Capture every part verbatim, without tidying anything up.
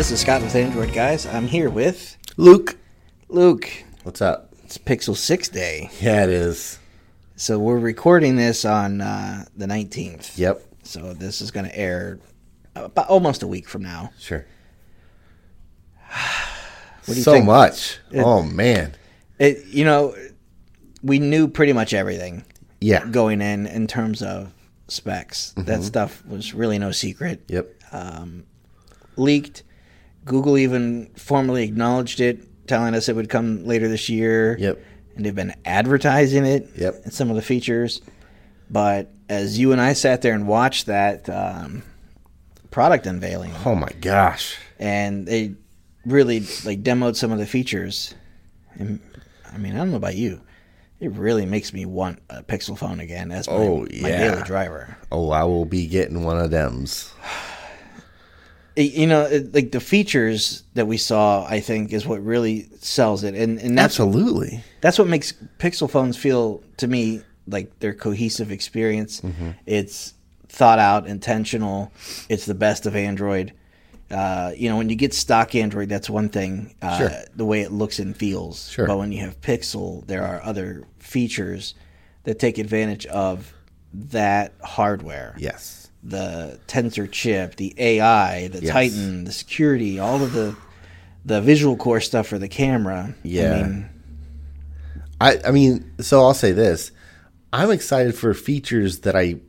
This is Scott with Android Guys. I'm here with Luke. Luke. What's up? It's Pixel six Day. Yeah, it is. So we're recording this on uh, the nineteenth. Yep. So this is going to air about almost a week from now. Sure. What do you so think? much. It- oh, man. It, you know, we knew pretty much everything Yeah. going in in terms of specs. Mm-hmm. That stuff was really no secret. Yep. Um, leaked. Google even formally acknowledged it, telling us it would come later this year. Yep. And they've been advertising it. Yep. And some of the features. But as you and I sat there and watched that um, product unveiling, Oh, my gosh. and they really like demoed some of the features, and I mean, I don't know about you, it really makes me want a Pixel phone again as my, Oh, my yeah. daily driver. Oh, I will be getting one of them's. It- you know, it, like the features that we saw, I think, is what really sells it, and and that's Absolutely. that's what makes Pixel phones feel to me like their cohesive experience. Mm-hmm. It's thought out, intentional. It's the best of Android. Uh, you know, when you get stock Android, that's one thing, uh, Sure. the way it looks and feels. Sure. But when you have Pixel, there are other features that take advantage of that hardware. Yes. The Tensor chip, the A I, the Yes. Titan, the security, all of the the visual core stuff for the camera. Yeah. I mean, I, I mean, so I'll say this. I'm excited for features that I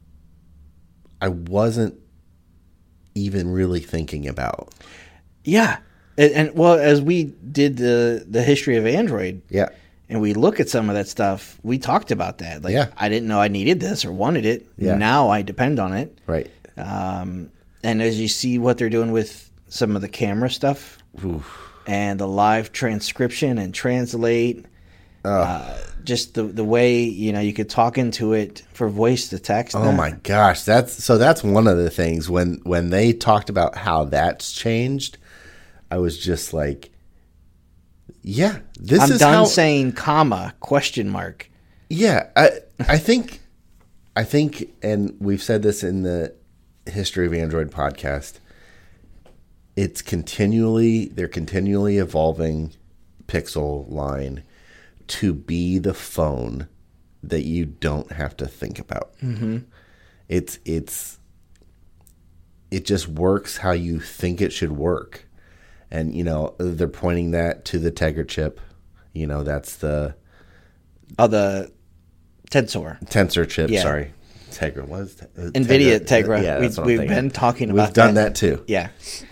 I wasn't even really thinking about. yeah. And, and well, as we did the the history of Android, Yeah. and we look at some of that stuff, we talked about that. Like, Yeah. I didn't know I needed this or wanted it. Yeah. Now I depend on it. Right. Um, and as you see what they're doing with some of the camera stuff Oof. and the live transcription and translate, uh, just the the way, you know, you could talk into it for voice to text. Oh now. my gosh, that's so that's one of the things when when they talked about how that's changed, I was just like, yeah, this I'm is done how saying comma question mark. Yeah, I I think I think and we've said this in the History of Android podcast. It's continually they're continually evolving Pixel line to be the phone that you don't have to think about. Mm-hmm. It's it's it just works how you think it should work, and you know they're pointing that to the Tegra chip. You know that's the Oh, the Tensor. Tensor chip. Yeah. Sorry, Tegra was uh, NVIDIA Tegra. Yeah, we, that's what I'm we've thinking. been talking We've about done that. that too. Yeah.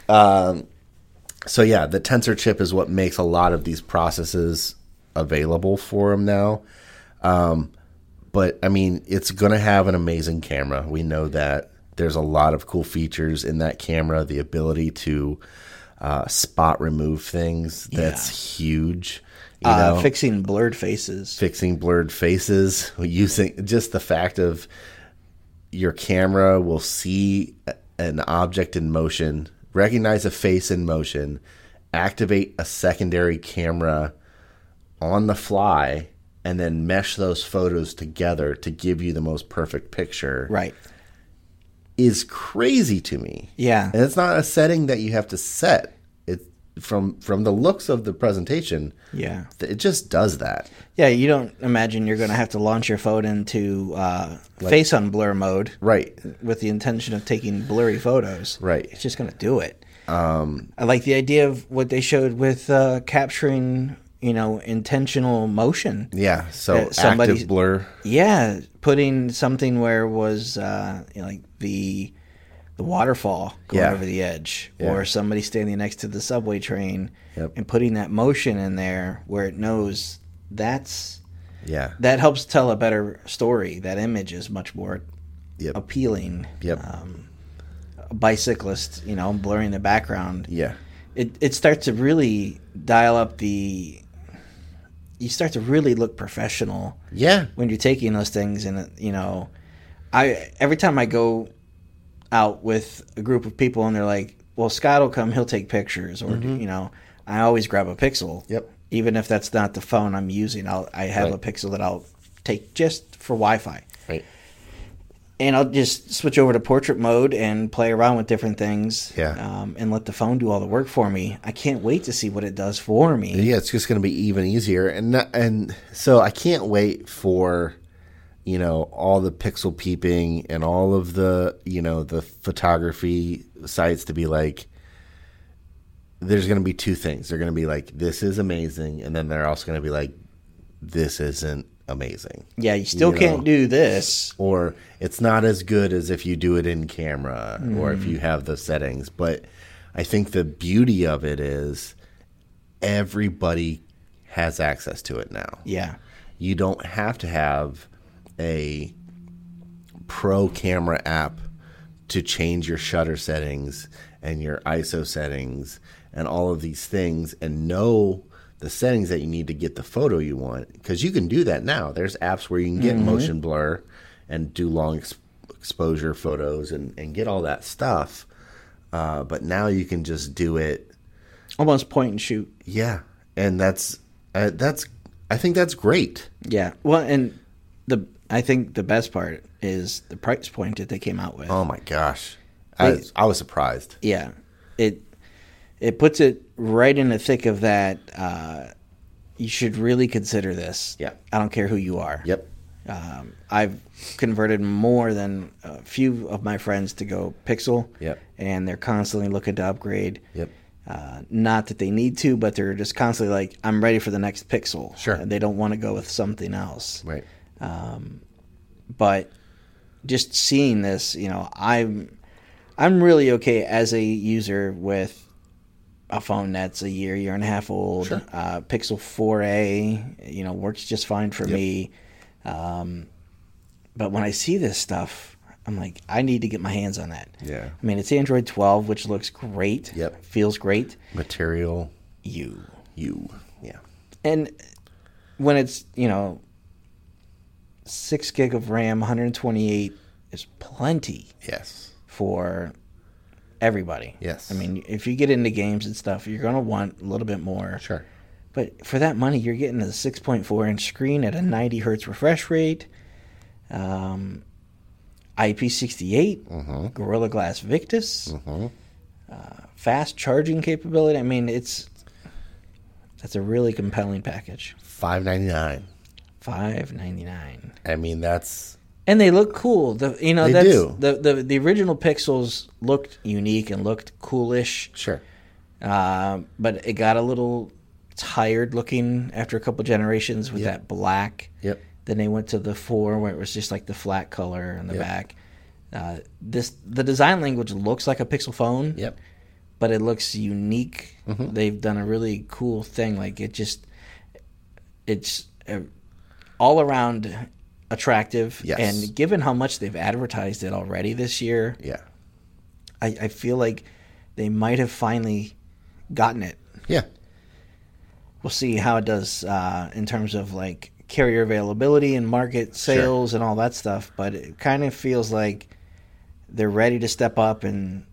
So yeah, the Tensor chip is what makes a lot of these processes available for them now. Um, but I mean, it's going to have an amazing camera. We know that there's a lot of cool features in that camera. The ability to uh, spot remove things, that's huge. You Uh, know, fixing blurred faces. fixing blurred faces, using just the fact of your camera will see an object in motion, recognize a face in motion, activate a secondary camera on the fly, and then mesh those photos together to give you the most perfect picture Right. is crazy to me. Yeah. And it's not a setting that you have to set. It from from the looks of the presentation, Yeah. it just does that. Yeah, you don't imagine you're going to have to launch your phone into uh, face on blur mode Right. with the intention of taking blurry photos. Right. It's just going to do it. Um, I like the idea of what they showed with uh, capturing, you know, intentional motion. Yeah, so Uh, somebody- active blur. Yeah, putting something where it was uh, you know, like the the waterfall going Yeah. over the edge, Yeah. or somebody standing next to the subway train, Yep. and putting that motion in there where it knows that's Yeah. that helps tell a better story. That image is much more Yep. appealing. Yep. Um, a bicyclist, you know, blurring the background. Yeah. It it starts to really dial up the. You start to really look professional Yeah. when you're taking those things, and you know, I every time I go out with a group of people and they're like, well, Scott will come, he'll take pictures, or Mm-hmm. you know, I always grab a Pixel. Yep. Even if that's not the phone I'm using, I'll I have Right. a Pixel that I'll take just for Wi-Fi. Right. and I'll just switch over to portrait mode and play around with different things. Yeah. Um, and let the phone do all the work for me. I can't wait to see what it does for me. Yeah, it's just going to be even easier, and not, and so I can't wait for, you know, all the pixel peeping and all of the, you know, the photography sites to be like, there's going to be two things. They're going to be like, this is amazing, and then they're also going to be like, this isn't amazing. Yeah, you still You can't know? do this. Or it's not as good as if you do it in camera Mm. or if you have the settings. But I think the beauty of it is everybody has access to it now. Yeah. You don't have to have a pro camera app to change your shutter settings and your I S O settings and all of these things and know the settings that you need to get the photo you want, because you can do that now. There's apps where you can get Mm-hmm. motion blur and do long ex- exposure photos and, and get all that stuff. Uh, but now you can just do it. Almost point and shoot. Yeah. And that's, uh, that's, I think that's great. Yeah. Well, and the I think the best part is the price point that they came out with. Oh my gosh. I, They- I was surprised. Yeah. It it puts it right in the thick of that. Uh, you should really consider this. Yeah. I don't care who you are. Yep. Um, I've converted more than a few of my friends to go Pixel. Yep. And they're constantly looking to upgrade. Yep. Uh, not that they need to, but they're just constantly like, I'm ready for the next Pixel. Sure. And they don't want to go with something else. Right. But just seeing this, you know, I'm I'm really okay as a user with a phone that's a year, year and a half old. Sure. Uh, Pixel four A, you know, works just fine for Yep. me. Um, but when I see this stuff, I'm like, I need to get my hands on that. Yeah. I mean, it's Android twelve, which looks great. Yep. Feels great. Material You. you. Yeah. And when it's, you know, six gig of RAM, one hundred twenty-eight is plenty Yes. for everybody. Yes. I mean, if you get into games and stuff, you're going to want a little bit more. Sure. But for that money, you're getting a six point four inch screen at a ninety hertz refresh rate, um, I P sixty-eight, Mm-hmm. Gorilla Glass Victus, Mm-hmm. uh, fast charging capability. I mean, it's that's a really compelling package. Five ninety nine. five ninety-nine. I mean, that's And they look cool. The you know They that's do. the, the the original Pixels looked unique and looked coolish. sure. Uh, but it got a little tired looking after a couple generations with Yep. that black. Yep. Then they went to the four where it was just like the flat color in the Yep. back. Uh, this the design language looks like a Pixel phone, Yep. but it looks unique. Mhm. They've done a really cool thing. Like it just, it's uh, all around attractive. Yes. And given how much they've advertised it already this year, Yeah. I, I feel like they might have finally gotten it. Yeah. We'll see how it does uh, in terms of like carrier availability and market sales and all that stuff. But it kind of feels like they're ready to step up and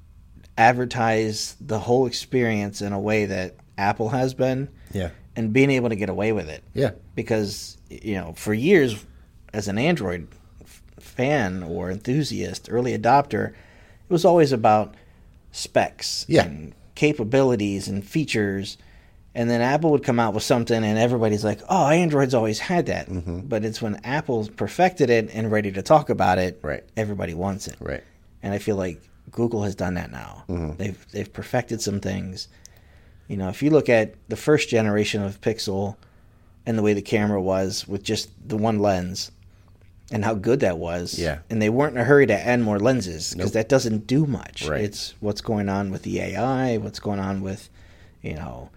advertise the whole experience in a way that Apple has been, Yeah. and being able to get away with it. Yeah. Because, you know, for years as an Android f- fan or enthusiast, early adopter, it was always about specs Yeah. and capabilities and features. And then Apple would come out with something and everybody's like, oh, Android's always had that. Mm-hmm. But it's when Apple's perfected it and ready to talk about it, Right. everybody wants it. Right. And I feel like Google has done that now. Mhm. They've they've perfected some things. You know, if you look at the first generation of Pixel and the way the camera was with just the one lens and how good that was. Yeah. And they weren't in a hurry to add more lenses because Nope. that doesn't do much. Right. It's what's going on with the A I, what's going on with, you know,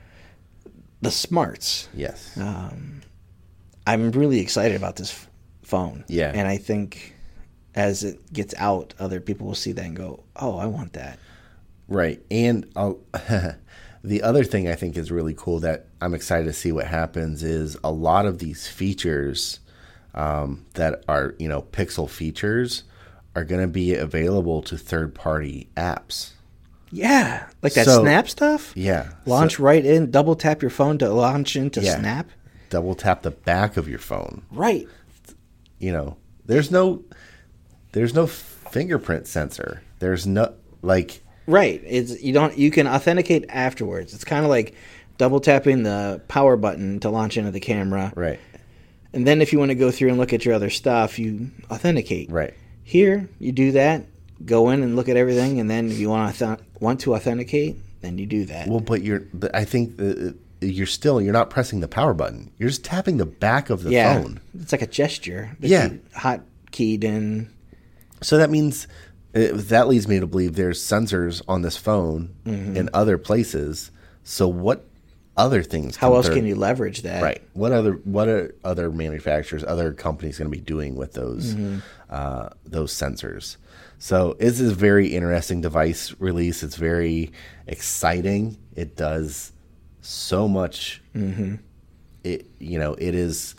the smarts. Yes. Um, I'm really excited about this f- phone. Yeah. And I think as it gets out, other people will see that and go, oh, I want that. Right. And uh, the other thing I think is really cool that I'm excited to see what happens is a lot of these features um, that are, you know, Pixel features are going to be available to third-party apps. Yeah. Like that So- Snap stuff? Yeah. Launch So- right in, double tap your phone to launch into Yeah. Snap? double tap the back of your phone. Right. You know, there's no there's no fingerprint sensor. There's no like right. It's you don't you can authenticate afterwards. It's kind of like double tapping the power button to launch into the camera. right, And then if you want to go through and look at your other stuff, you authenticate. right. Here, you do that, go in and look at everything, and then if you want to want to authenticate, then you do that. Well, but you're. but I think the, you're still. You're not pressing the power button. You're just tapping the back of the yeah, phone. it's like a gesture. that Yeah. you hot keyed in. So that means uh, that leads me to believe there's sensors on this phone Mm-hmm. in other places. So what other things? How come else through? can you leverage that? Right. What other what are other manufacturers, other companies going to be doing with those Mm-hmm. uh, those sensors? So this is a very interesting device release. It's very exciting. It does so much. Mm-hmm. It you know it is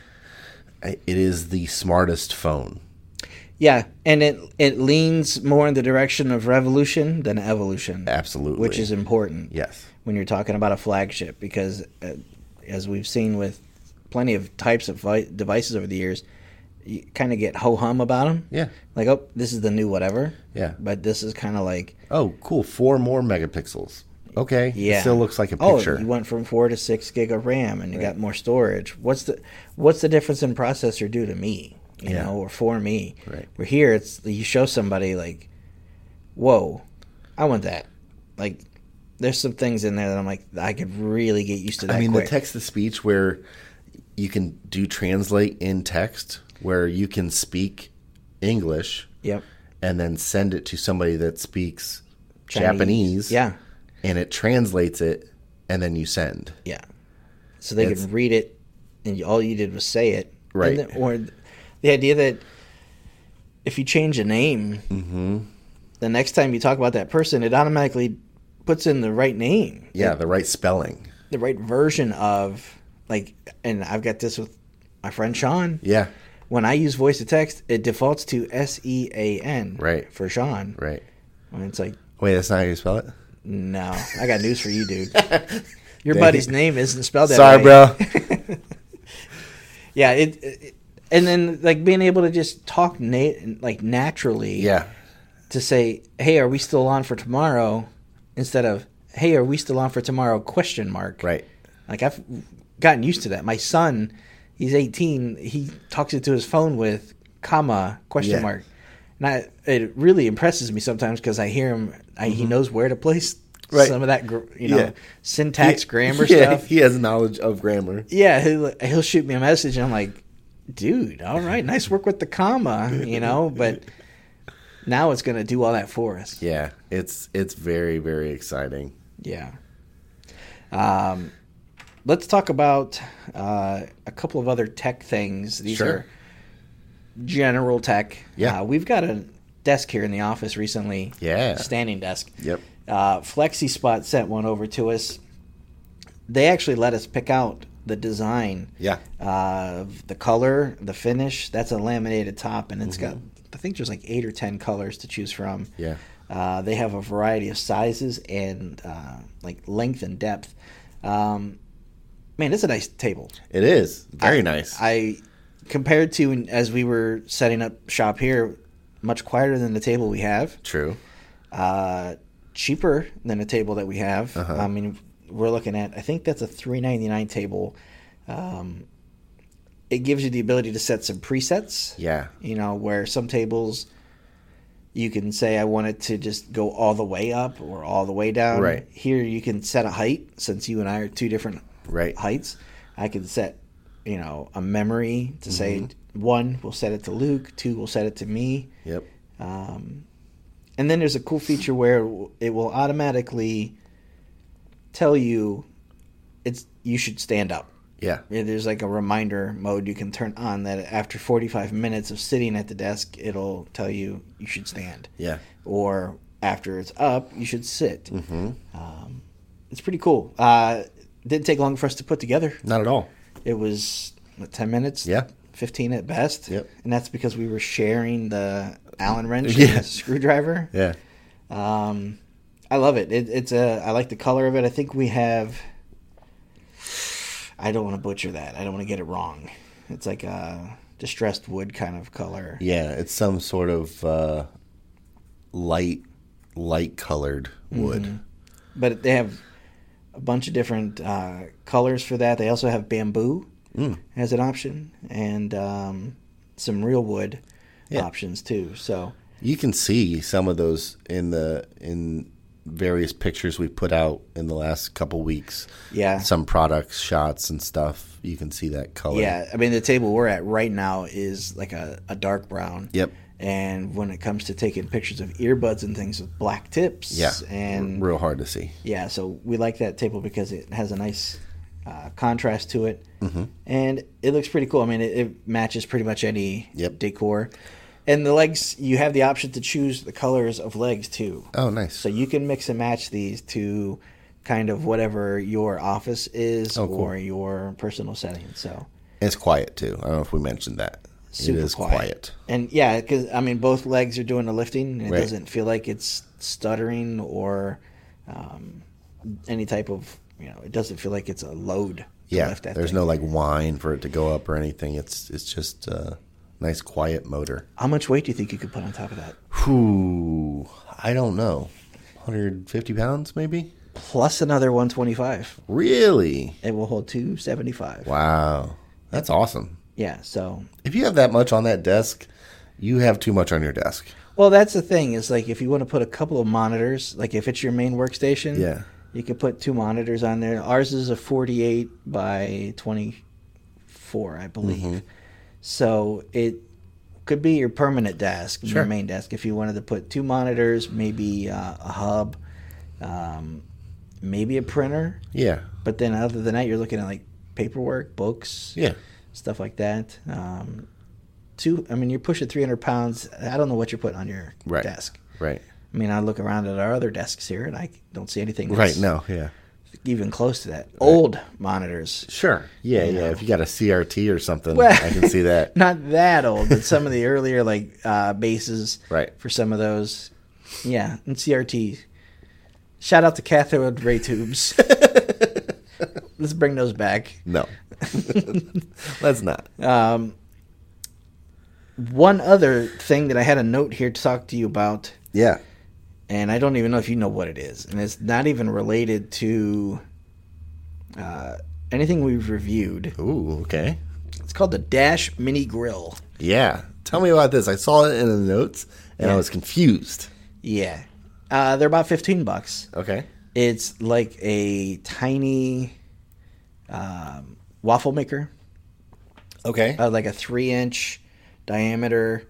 it is the smartest phone. Yeah, and it it leans more in the direction of revolution than evolution. Absolutely. Which is important. Yes. When you're talking about a flagship, because uh, as we've seen with plenty of types of vi- devices over the years, you kind of get ho-hum about them. Yeah. Like, oh, this is the new whatever. Yeah. But this is kind of like, Oh, cool. Four more megapixels. Okay. yeah, It still looks like a picture. Oh, you went from four to six gig of RAM, and you got more storage. What's the what's the difference in processor due to me? You Yeah. know, or for me? Right. Where here, it's you show somebody like, whoa, I want that. Like, there's some things in there that I'm like, I could really get used to that. I mean, quick. the text to speech where you can do translate in text, where you can speak English Yep. and then send it to somebody that speaks Chinese. Japanese. Yeah. And it translates it, and then you send. Yeah. So they It's- could read it, and you, all you did was say it. Right. And the, or the idea that if you change a name, Mm-hmm. the next time you talk about that person, it automatically puts in the right name. Yeah, the right spelling. The right version of, like, and I've got this with my friend Sean. Yeah, When I use voice to text, it defaults to S E A N. Right. For Sean. right. And it's like, Wait, that's not how you spell it? no, I got news for you, dude. Your Dang buddy's it. name isn't spelled that Sorry, way. bro. Yeah, it, it, and then like being able to just talk na- like naturally. Yeah. To say, hey, are we still on for tomorrow? Instead of, hey, are we still on for tomorrow? Question mark. Right. Like I've gotten used to that. My son, he's eighteen. He talks into his phone with comma question Yeah. mark. And I, it really impresses me sometimes because I hear him. I, He knows where to place Right. some of that, gr- you know, Yeah. syntax, He- grammar yeah, stuff. He has knowledge of grammar. Yeah, he'll, he'll shoot me a message, and I'm like, dude, all right, nice work with the comma, you know. But now it's going to do all that for us. Yeah, it's it's very, very exciting. Yeah. Um, let's talk about uh, a couple of other tech things. These Sure. are general tech. Yeah. Uh, we've got a desk here in the office recently. Yeah. Standing desk. Yep. Uh, FlexiSpot sent one over to us. They actually let us pick out the design. Yeah. Uh, the color, the finish. That's a laminated top, and it's Mm-hmm. got, I think there's like eight or ten colors to choose from. Yeah. Uh, they have a variety of sizes and uh, like length and depth. Um, man, it's a nice table. It is. Very I- nice. I compared to as we were setting up shop here, much quieter than the table we have. True. Uh, cheaper than the table that we have. Uh-huh. I mean, we're looking at. I think that's a three ninety-nine table. Um, it gives you the ability to set some presets. Yeah. You know, where some tables you can say I want it to just go all the way up or all the way down. Right. Here you can set a height. Since you and I are two different Right. heights, I can set, you know, a memory to say Mm-hmm. one, we'll set it to Luke. Two, we'll set it to me. Yep. Um, and then there's a cool feature where it will automatically tell you it's you should stand up. Yeah. Yeah, there's like a reminder mode you can turn on that after forty-five minutes of sitting at the desk, it'll tell you you should stand. Yeah. Or after it's up, you should sit. Mm-hmm. Um, it's pretty cool. Uh, didn't take long for us to put together. Not at all. It was what, ten minutes? Yeah. fifteen at best. Yep. And that's because we were sharing the Allen wrench Yeah. and the screwdriver. Yeah. Um, I love it. it. It's a. I like the color of it. I think we have. I don't want to butcher that. I don't want to get it wrong. It's like a distressed wood kind of color. Yeah, it's some sort of uh, light, light colored wood. Mm-hmm. But they have a bunch of different uh, colors for that. They also have bamboo mm. as an option, and um, some real wood yeah. options too. So you can see some of those in the in various pictures we put out in the last couple weeks. Yeah, some products, shots, and stuff. You can see that color. Yeah, I mean the table we're at right now is like a, a dark brown. Yep. And when it comes to taking pictures of earbuds and things with black tips, yeah, and real hard to see. Yeah, so we like that table because it has a nice uh, contrast to it, mm-hmm. and it looks pretty cool. I mean, it, it matches pretty much any yep. decor. And the legs, you have the option to choose the colors of legs too. Oh, nice. So you can mix and match these to kind of whatever your office is oh, cool. or your personal setting. So it's quiet too. I don't know if we mentioned that. Super it is quiet. quiet. And yeah, because I mean, both legs are doing the lifting, and it right. doesn't feel like it's stuttering or um, any type of, you know, it doesn't feel like it's a load. To yeah, lift that there's thing. no like whine for it to go up or anything. It's it's just a nice quiet motor. How much weight do you think you could put on top of that? Whew, I don't know. one hundred fifty pounds maybe? Plus another one twenty-five. Really? It will hold two seventy-five. Wow. That's awesome. Yeah, so if you have that much on that desk, you have too much on your desk. Well, that's the thing. Is like if you want to put a couple of monitors, like if it's your main workstation, yeah, you can put two monitors on there. Ours is a forty-eight by twenty-four, I believe. Mm-hmm. So it could be your permanent desk, sure. your main desk. If you wanted to put two monitors, maybe uh, a hub, um, maybe a printer. Yeah. But then other than that, you're looking at like paperwork, books. Yeah. Stuff like that. Um, two. I mean, you're pushing three hundred pounds. I don't know what you're putting on your right. desk. Right. I mean, I look around at our other desks here, and I don't see anything that's right. No. Yeah. even close to that. Right. Old monitors. Sure. Yeah. Yeah. Know. If you got a C R T or something, well, I can see that. Not that old, but some of the earlier like uh, bases. Right. For some of those. Yeah, and C R T. Shout out to cathode ray tubes. Let's bring those back. No. Let's not. Um, one other thing that I had a note here to talk to you about. Yeah. And I don't even know if you know what it is. And it's not even related to uh, anything we've reviewed. Ooh, okay. It's called the Dash Mini Grill. Yeah. Tell me about this. I saw it in the notes, and yeah. I was confused. Yeah. Uh, they're about fifteen bucks. Okay. It's like a tiny um, waffle maker. Okay. Uh, like a three-inch diameter.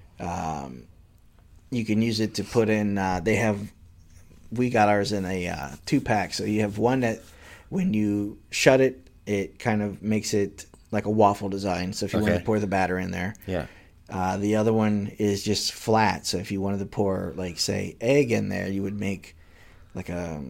Um, you can use it to put in. Uh, they have. We got ours in a uh, two-pack, so you have one that when you shut it, it kind of makes it like a waffle design. So if you okay. want to pour the batter in there, yeah. Uh, the other one is just flat. So if you wanted to pour, like, say, egg in there, you would make like a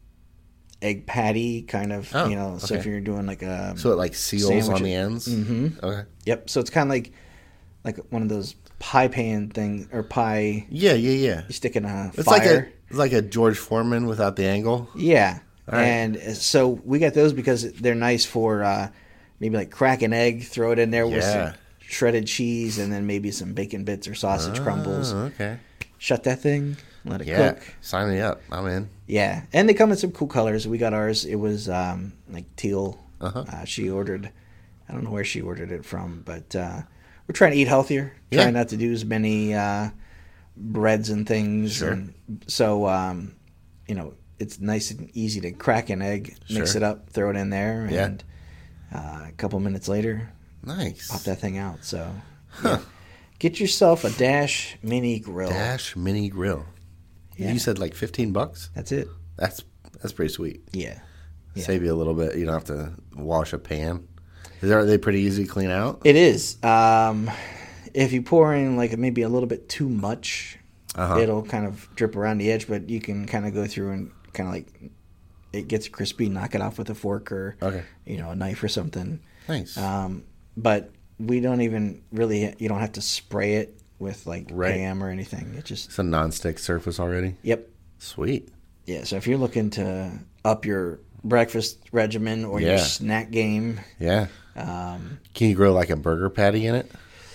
egg patty kind of, oh, you know. Okay. So if you're doing like a so it like seals sandwich, on the ends. Mm-hmm. Okay. Yep. So it's kind of like like one of those pie pan things or pie. Yeah, yeah, yeah. You stick in a it's fire. Like a, it's like a George Foreman without the angle. Yeah. Right. And so we got those because they're nice for uh, maybe like crack an egg, throw it in there with yeah. some shredded cheese, and then maybe some bacon bits or sausage oh, crumbles. Okay. Shut that thing, let it yeah. cook. Sign me up. I'm in. Yeah, and they come in some cool colors. We got ours. It was um, like teal. Uh-huh. Uh, she ordered. I don't know where she ordered it from, but uh, we're trying to eat healthier. Yeah. Trying not to do as many uh, breads and things. Sure. And so, um, you know, it's nice and easy to crack an egg, mix sure. it up, throw it in there, and yeah. uh, a couple minutes later, nice, pop that thing out. So, huh. yeah. Get yourself a Dash Mini Grill. Dash Mini Grill. Yeah. You said like fifteen bucks? That's it. That's that's pretty sweet. Yeah. yeah. Save you a little bit. You don't have to wash a pan. Is are they pretty easy to clean out? It is. Um, if you pour in like maybe a little bit too much, uh-huh. it'll kind of drip around the edge, but you can kind of go through and kind of like it gets crispy, knock it off with a fork or okay. you know, a knife or something. Nice. Um, but we don't even really, you don't have to spray it with like right. Pam or anything. It just it's a non-stick surface already. Yep. Sweet. Yeah. So if you're looking to up your breakfast regimen or yeah. your snack game, yeah. Um, Can you grill like a burger patty in it?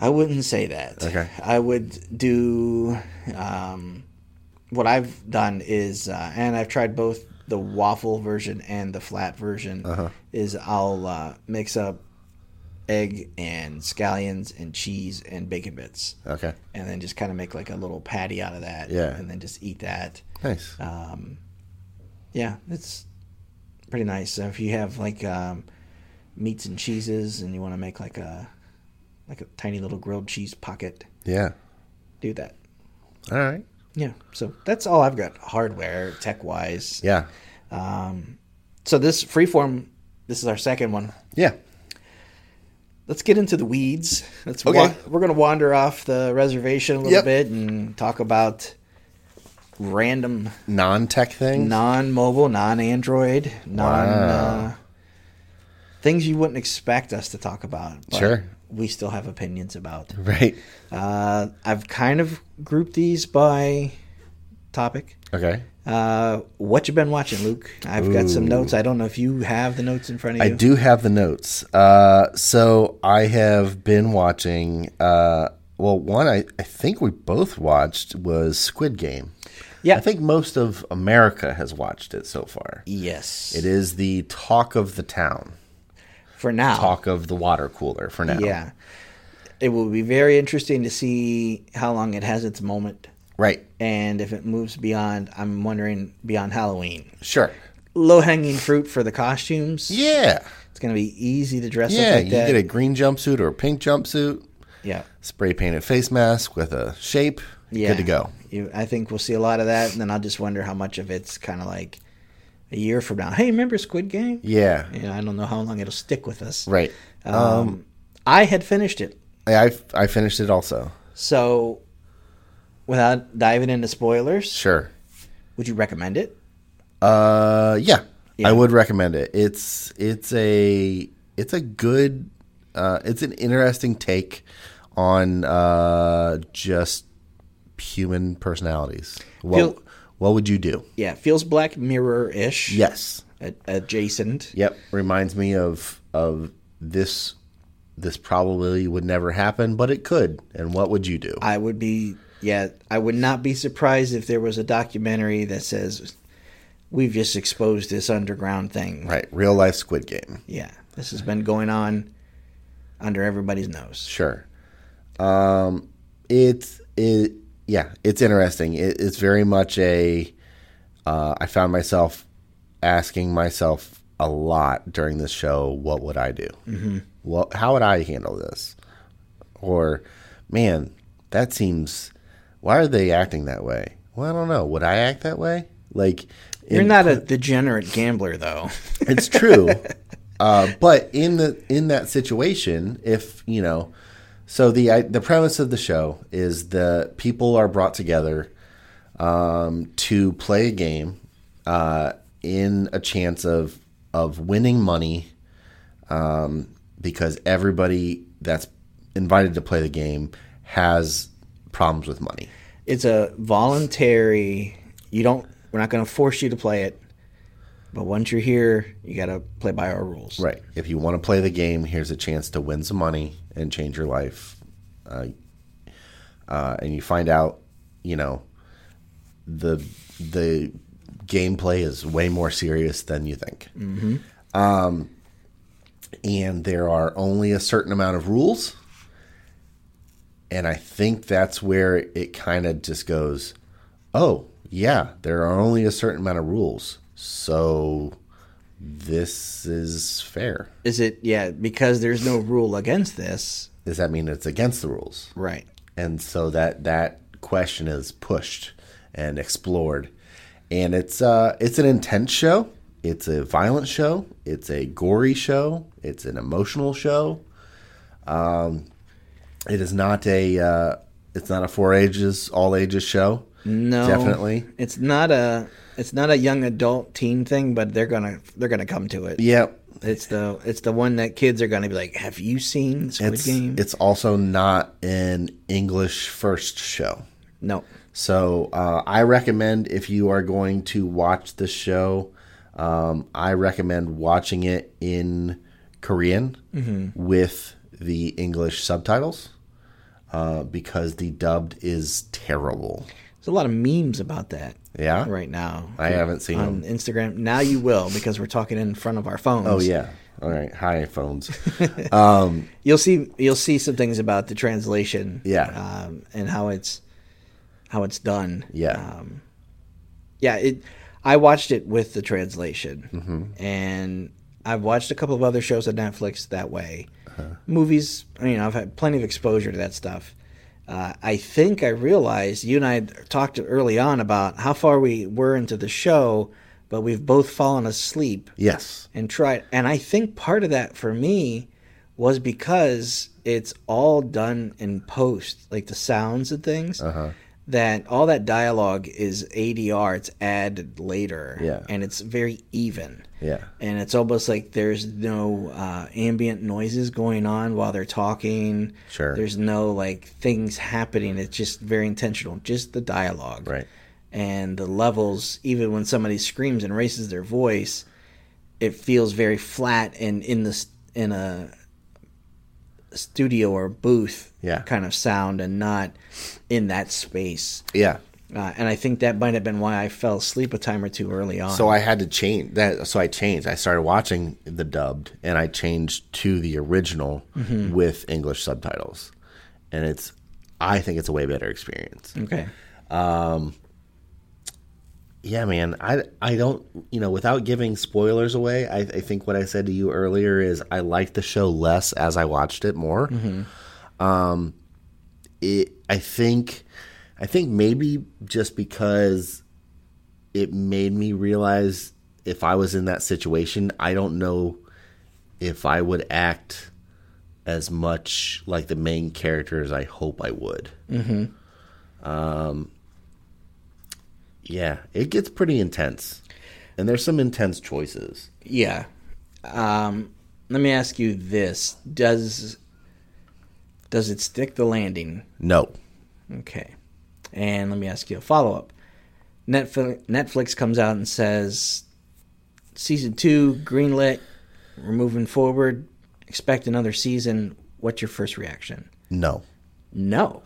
I wouldn't say that. Okay. I would do um, what I've done is, uh, and I've tried both the waffle version and the flat version. Uh-huh. Is I'll uh, mix up egg and scallions and cheese and bacon bits. Okay. And then just kind of make like a little patty out of that. Yeah. And then just eat that. Nice. Um, yeah, it's pretty nice. So if you have like um, meats and cheeses and you want to make like a like a tiny little grilled cheese pocket, Yeah. do that. All right. Yeah. So that's all I've got hardware, tech wise. Yeah. Um, so this freeform, this is our second one. Yeah. Let's get into the weeds. Let's Okay. wa- we're going to wander off the reservation a little Yep. bit and talk about random Non-tech things? non-mobile, non-Android, non Wow. uh, things you wouldn't expect us to talk about. But Sure. we still have opinions about. Right. Uh, I've kind of grouped these by topic. Okay. Uh, what you been watching, Luke? I've got some Ooh. notes. I don't know if you have the notes in front of I you. do have the notes. Uh, so I have been watching. Uh, well, one I, I think we both watched was Squid Game. Yeah. I think most of America has watched it so far. Yes. It is the talk of the town, For now. talk of the water cooler for now. Yeah. It will be very interesting to see how long it has its moment. Right. And if it moves beyond, I'm wondering, beyond Halloween. Sure. Low-hanging fruit for the costumes. Yeah. It's going to be easy to dress Yeah. up like You that. get a green jumpsuit or a pink jumpsuit, yeah. spray painted face mask with a shape. Yeah. Good to go. You, I think we'll see a lot of that, and then I'll just wonder how much of it's kind of like a year from now. Hey, remember Squid Game? Yeah. You know, I don't know how long it'll stick with us. Right. Um, Um, I had finished it. I I finished it also. So, without diving into spoilers, Sure. would you recommend it? Uh, yeah, Yeah. I would recommend it. It's it's a it's a good uh, it's an interesting take on uh, just human personalities. What Feel- what would you do? Yeah, it feels Black Mirror-ish. Yes. A- adjacent. Yep. Reminds me of of this. This probably would never happen, but it could. And what would you do? I would be, yeah, I would not be surprised if there was a documentary that says, we've just exposed this underground thing. Right. Real life Squid Game. Yeah, this has been going on under everybody's nose. Sure. Um, it's it. Yeah, it's interesting. It, it's very much a. Uh, I found myself asking myself a lot during this show, what would I do? Mm-hmm. Well, how would I handle this? Or, man, that seems. Why are they acting that way? Well, I don't know. Would I act that way? Like, You're in- not a degenerate gambler, though. It's true. uh, but in the in that situation, if you know, so the I, the premise of the show is the people are brought together um, to play a game uh, in a chance of of winning money, um, because everybody that's invited to play the game has problems with money. It's a voluntary, you don't, we're not going to force you to play it. But once you're here, you got to play by our rules. Right. If you want to play the game, here's a chance to win some money and change your life. Uh, uh, and you find out, you know, the the gameplay is way more serious than you think. Mm-hmm. Um, and there are only a certain amount of rules. And I think that's where it kind of just goes, oh, yeah, there are only a certain amount of rules. So this is fair. Is it, yeah, because there's no rule against this. Does that mean it's against the rules? Right. And so that that question is pushed and explored. And it's uh it's an intense show. It's a violent show. It's a gory show. It's an emotional show. Um, it is not a uh, it's not a for ages all ages show. No, Definitely. It's not a it's not a young adult teen thing, but they're gonna they're gonna come to it. Yep. It's the it's the one that kids are gonna be like, have you seen Squid It's Game? it's also not an English first show. No. So uh, I recommend if you are going to watch the show, um, I recommend watching it in Korean Mm-hmm. with the English subtitles. uh, because the dubbed is terrible. There's a lot of memes about that. Yeah? Right now. I haven't seen on them. Instagram. Now you will, because we're talking in front of our phones. Oh, yeah. All right. Hi, phones. um, you'll see you'll see some things about the translation. Yeah. Um, and how it's how it's done. Yeah. Um, yeah, it I watched it with the translation. Mm-hmm. And I've watched a couple of other shows on Netflix that way. Uh-huh. Movies, you know, I've had plenty of exposure to that stuff. Uh, I think I realized, you and I talked early on about how far we were into the show, but we've both fallen asleep. Yes. And tried. And I think part of that for me was because it's all done in post, like the sounds and things. Uh-huh. That all that dialogue is A D R. It's added later. Yeah. And it's very even. Yeah. And it's almost like there's no uh, ambient noises going on while they're talking. Sure. There's no like things happening. It's just very intentional. Just the dialogue. Right. And the levels, even when somebody screams and raises their voice, it feels very flat and in the in a studio or booth yeah. kind of sound, and not in that space. Yeah. Uh, and I think that might have been why I fell asleep a time or two early on. So I had to change that. So I changed. I started watching the dubbed, and I changed to the original mm-hmm. with English subtitles. And it's, I think it's a way better experience. Okay. Um, yeah, man. I I don't, you know, without giving spoilers away, I, I think what I said to you earlier is I liked the show less as I watched it more. Mm-hmm. Um, it, I think, I think maybe just because it made me realize if I was in that situation, I don't know if I would act as much like the main character as I hope I would. Mm-hmm. Um. Yeah, it gets pretty intense. And there's some intense choices. Yeah. Um, let me ask you this. Does does it stick the landing? No. Okay. And let me ask you a follow-up. Netflix, Netflix comes out and says, season two, greenlit, we're moving forward, expect another season. What's your first reaction? No. No.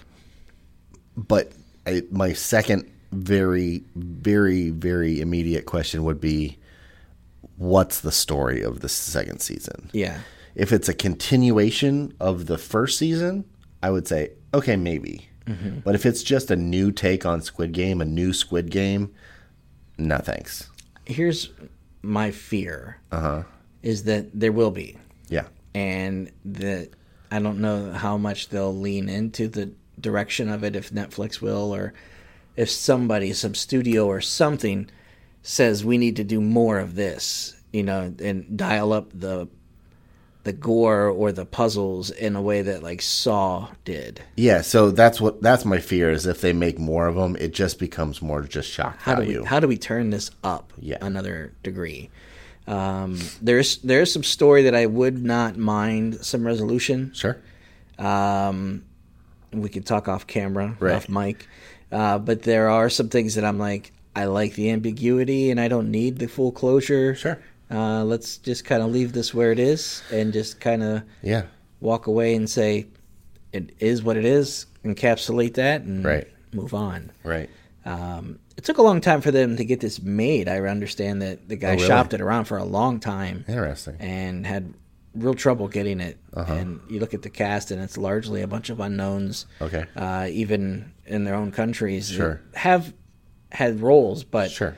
But I, my second very, very, very immediate question would be, what's the story of the second season? Yeah. If it's a continuation of the first season, I would say, okay, maybe. Mm-hmm. But if it's just a new take on Squid Game, a new Squid Game, no thanks. Here's my fear, uh-huh. is that there will be. Yeah. And that I don't know how much they'll lean into the direction of it, if Netflix will, or if somebody, some studio or something says we need to do more of this, you know, and dial up the the gore or the puzzles in a way that like Saw did. Yeah, so that's what that's my fear, is if they make more of them, it just becomes more just shock how value. Do we, how do we turn this up yeah. another degree? Um, there's there's some story that I would not mind some resolution. Sure. Um, we could talk off camera, right. off mic. Uh, but there are some things that I'm like, I like the ambiguity and I don't need the full closure. Sure. Uh, let's just kind of leave this where it is and just kind of yeah. walk away and say, it is what it is, encapsulate that, and right. move on. Right. Um, it took a long time for them to get this made. I understand that the guy oh, really? shopped it around for a long time. Interesting. And had real trouble getting it. Uh-huh. And you look at the cast, and it's largely a bunch of unknowns. Okay. Uh, even in their own countries, sure. have had roles, but sure.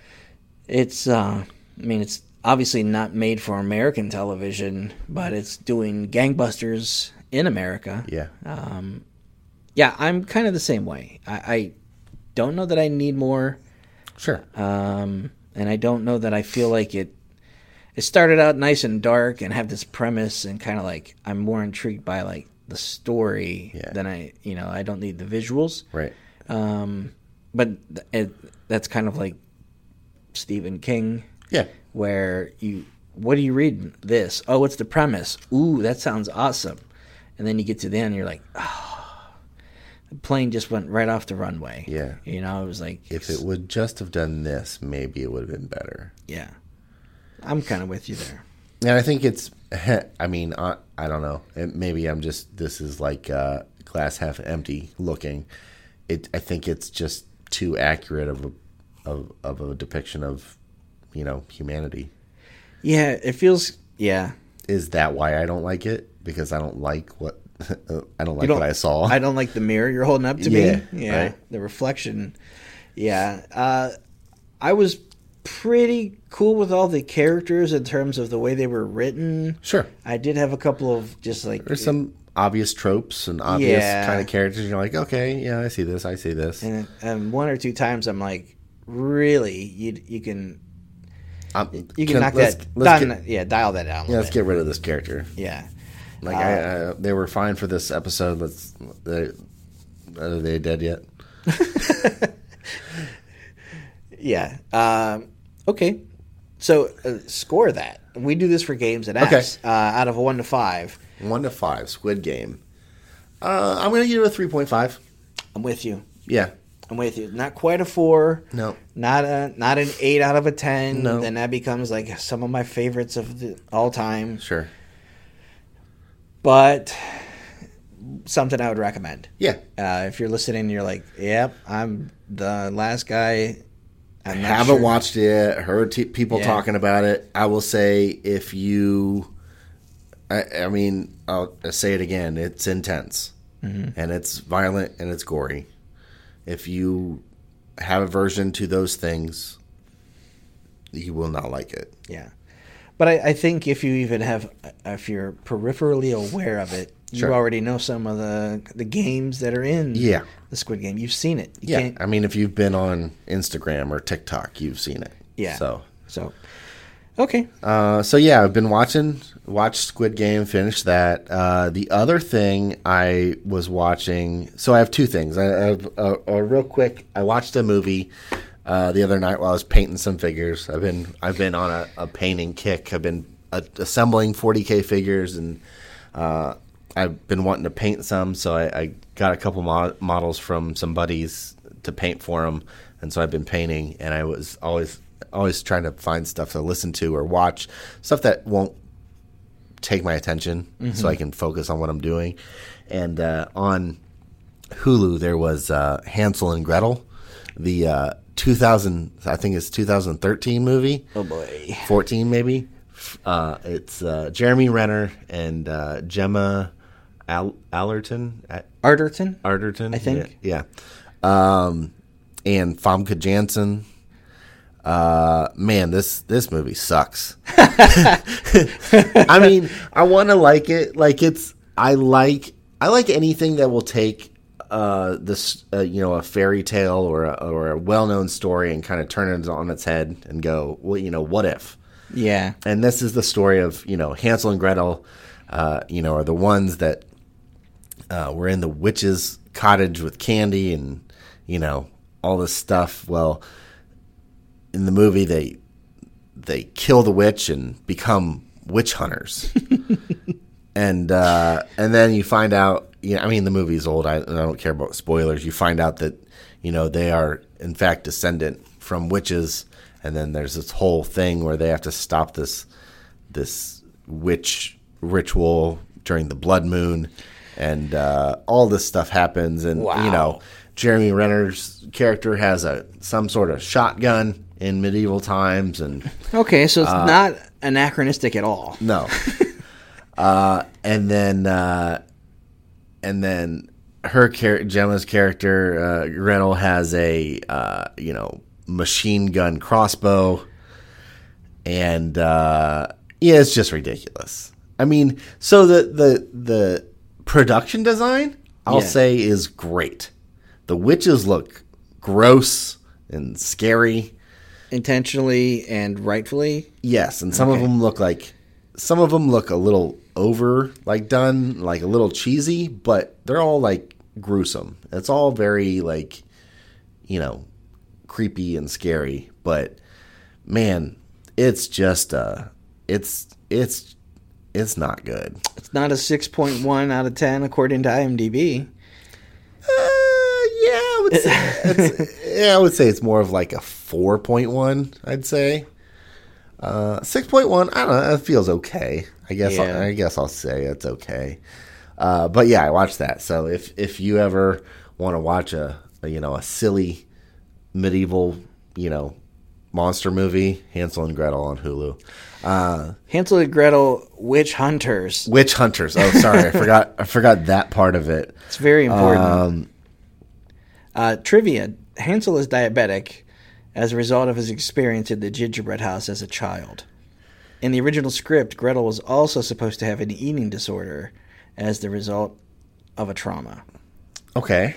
it's. Uh, I mean, it's obviously not made for American television, but it's doing gangbusters in America. Yeah. Um, yeah, I'm kind of the same way. I, I don't know that I need more. Sure. Um, and I don't know that I feel like it. It started out nice and dark and have this premise, and kind of like I'm more intrigued by like the story yeah. than I, you know, I don't need the visuals. Right. Um, but it, that's kind of like Stephen King. Yeah. Where you, what are you reading? This. Oh, what's the premise? Ooh, that sounds awesome. And then you get to the end, and you're like, oh, the plane just went right off the runway. Yeah. You know, it was like, if it would just have done this, maybe it would have been better. Yeah. I'm kind of with you there. And I think it's, I mean, I, I don't know. It, maybe I'm just, this is like uh, glass half empty looking. It I think it's just too accurate of a of of a depiction of, you know, humanity. Yeah, it feels yeah. Is that why I don't like it? Because I don't like what I don't like don't, what I saw. I don't like the mirror you're holding up to yeah, me. Yeah, right? The reflection. Yeah, uh, I was pretty cool with all the characters in terms of the way they were written. Sure, I did have a couple of just like there's some obvious tropes and obvious yeah. kind of characters. You're like, okay, yeah, I see this, I see this. And, and one or two times, I'm like, really, you you can. Um, you can, can knock let's, that, let's down, get, yeah, dial that down. Yeah, let's bit. get rid of this character. Yeah, like uh, I, I, they were fine for this episode. Let's. They, are they dead yet? yeah. Um, okay. So uh, score that. We do this for games and apps. Okay. Uh, out of a one to five. One to five. Squid Game. Uh, I'm going to give it a three point five. I'm with you. Yeah. I'm with you. Not quite a four. No. Not a not an eight out of a ten. No. Then that becomes like some of my favorites of the, all time. Sure. But something I would recommend. Yeah. Uh, if you're listening, and you're like, "Yep, I'm the last guy." I haven't sure. watched it yet. Heard t- people yeah. talking about it. I will say if you, I, I mean, I'll say it again. It's intense, mm-hmm. and it's violent, and it's gory. If you have aversion to those things, you will not like it. Yeah. But I, I think if you even have, if you're peripherally aware of it, sure. you already know some of the the games that are in yeah. the Squid Game. You've seen it. You yeah. Can't... I mean, if you've been on Instagram or TikTok, you've seen it. Yeah. So, so okay. Uh, so, yeah, I've been watching, watched Squid Game, finished that. Uh, the other thing I was watching, so I have two things. I have a, a real quick, I watched a movie uh, the other night while I was painting some figures. I've been I've been on a, a painting kick. I've been uh, assembling forty K figures, and uh, I've been wanting to paint some, so I, I got a couple mo- models from some buddies to paint for them, and so I've been painting, and I was always always trying to find stuff to listen to or watch, stuff that won't take my attention, mm-hmm. so I can focus on what I'm doing. And uh, on Hulu, there was uh, Hansel and Gretel, the uh, two thousand, I think it's two thousand thirteen movie. Oh boy, fourteen maybe. Uh, it's uh, Jeremy Renner and uh, Gemma Al- Allerton, Arterton, Arterton, I think. Yeah, yeah. Um, and Famke Janssen. Uh, man, this this movie sucks. I mean, I want to like it. Like it's, I like I like anything that will take uh this uh, you know, a fairy tale or a, or a well known story and kind of turn it on its head and go, well, you know, what if? Yeah. And this is the story of, you know, Hansel and Gretel. Uh, you know, are the ones that uh, were in the witch's cottage with candy and, you know, all this stuff. Well, in the movie, they they kill the witch and become witch hunters, and uh, and then you find out. You know, I mean, the movie's old. I, I don't care about spoilers. You find out that, you know, they are in fact descendant from witches, and then there's this whole thing where they have to stop this this witch ritual during the blood moon, and uh, all this stuff happens. And wow. you know, Jeremy Renner's character has a some sort of shotgun in medieval times, and okay, so it's uh, not anachronistic at all. No. uh, and then, uh, and then her char- Gemma's character, uh, Gretel, has a uh, you know, machine gun crossbow, and uh, yeah, it's just ridiculous. I mean, so the the the production design, I'll yeah. say, is great. The witches look gross and scary. Intentionally and rightfully? Yes, and some okay. of them look like, some of them look a little over, like done, like a little cheesy, but they're all like gruesome. It's all very like, you know, creepy and scary, but man, it's just, uh, it's, it's, it's not good. It's not a six point one out of ten according to IMDb. Yeah, I would say it's, yeah, I would say it's more of like a four point one, I'd say. Uh, six point one, I don't know, it feels okay. I guess yeah. I'll, I guess I'll say it's okay. Uh, but yeah, I watched that. So if if you ever want to watch a, a you know a silly medieval you know monster movie, Hansel and Gretel on Hulu. Uh, Hansel and Gretel, Witch Hunters. Witch Hunters. Oh, sorry, I forgot. I forgot that part of it. It's very important. Um, uh, trivia: Hansel is diabetic as a result of his experience in the gingerbread house as a child. In the original script, Gretel was also supposed to have an eating disorder as the result of a trauma. Okay.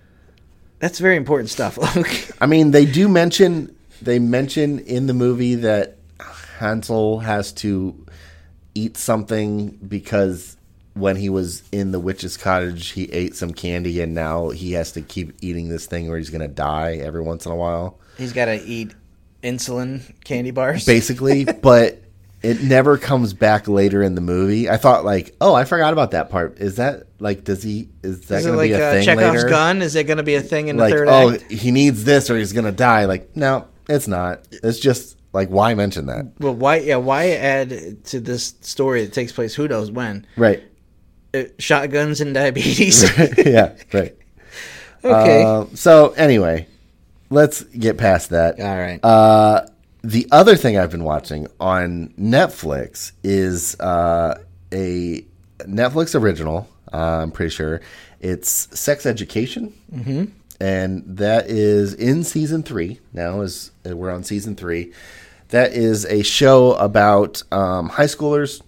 That's very important stuff. I mean, they do mention they mention in the movie that Hansel has to eat something because when he was in the witch's cottage, he ate some candy, and now he has to keep eating this thing or he's going to die every once in a while. He's got to eat insulin candy bars. Basically, but it never comes back later in the movie. I thought, like, oh, I forgot about that part. Is that, like, does he, is that going to like be a uh, thing Chekhov's later? gun? Is it going to be a thing in like, the third oh, act? he needs this or he's going to die. Like, no, it's not. It's just, like, why mention that? Well, why, yeah, why add to this story that takes place who knows when? Right. Uh, shotguns and diabetes. Yeah, right. Okay. Uh, so, anyway, let's get past that. All right. Uh, the other thing I've been watching on Netflix is uh, a Netflix original. Uh, I'm pretty sure it's Sex Education, mm-hmm. and that is in season three. Now is we're on season three. That is a show about um, high schoolers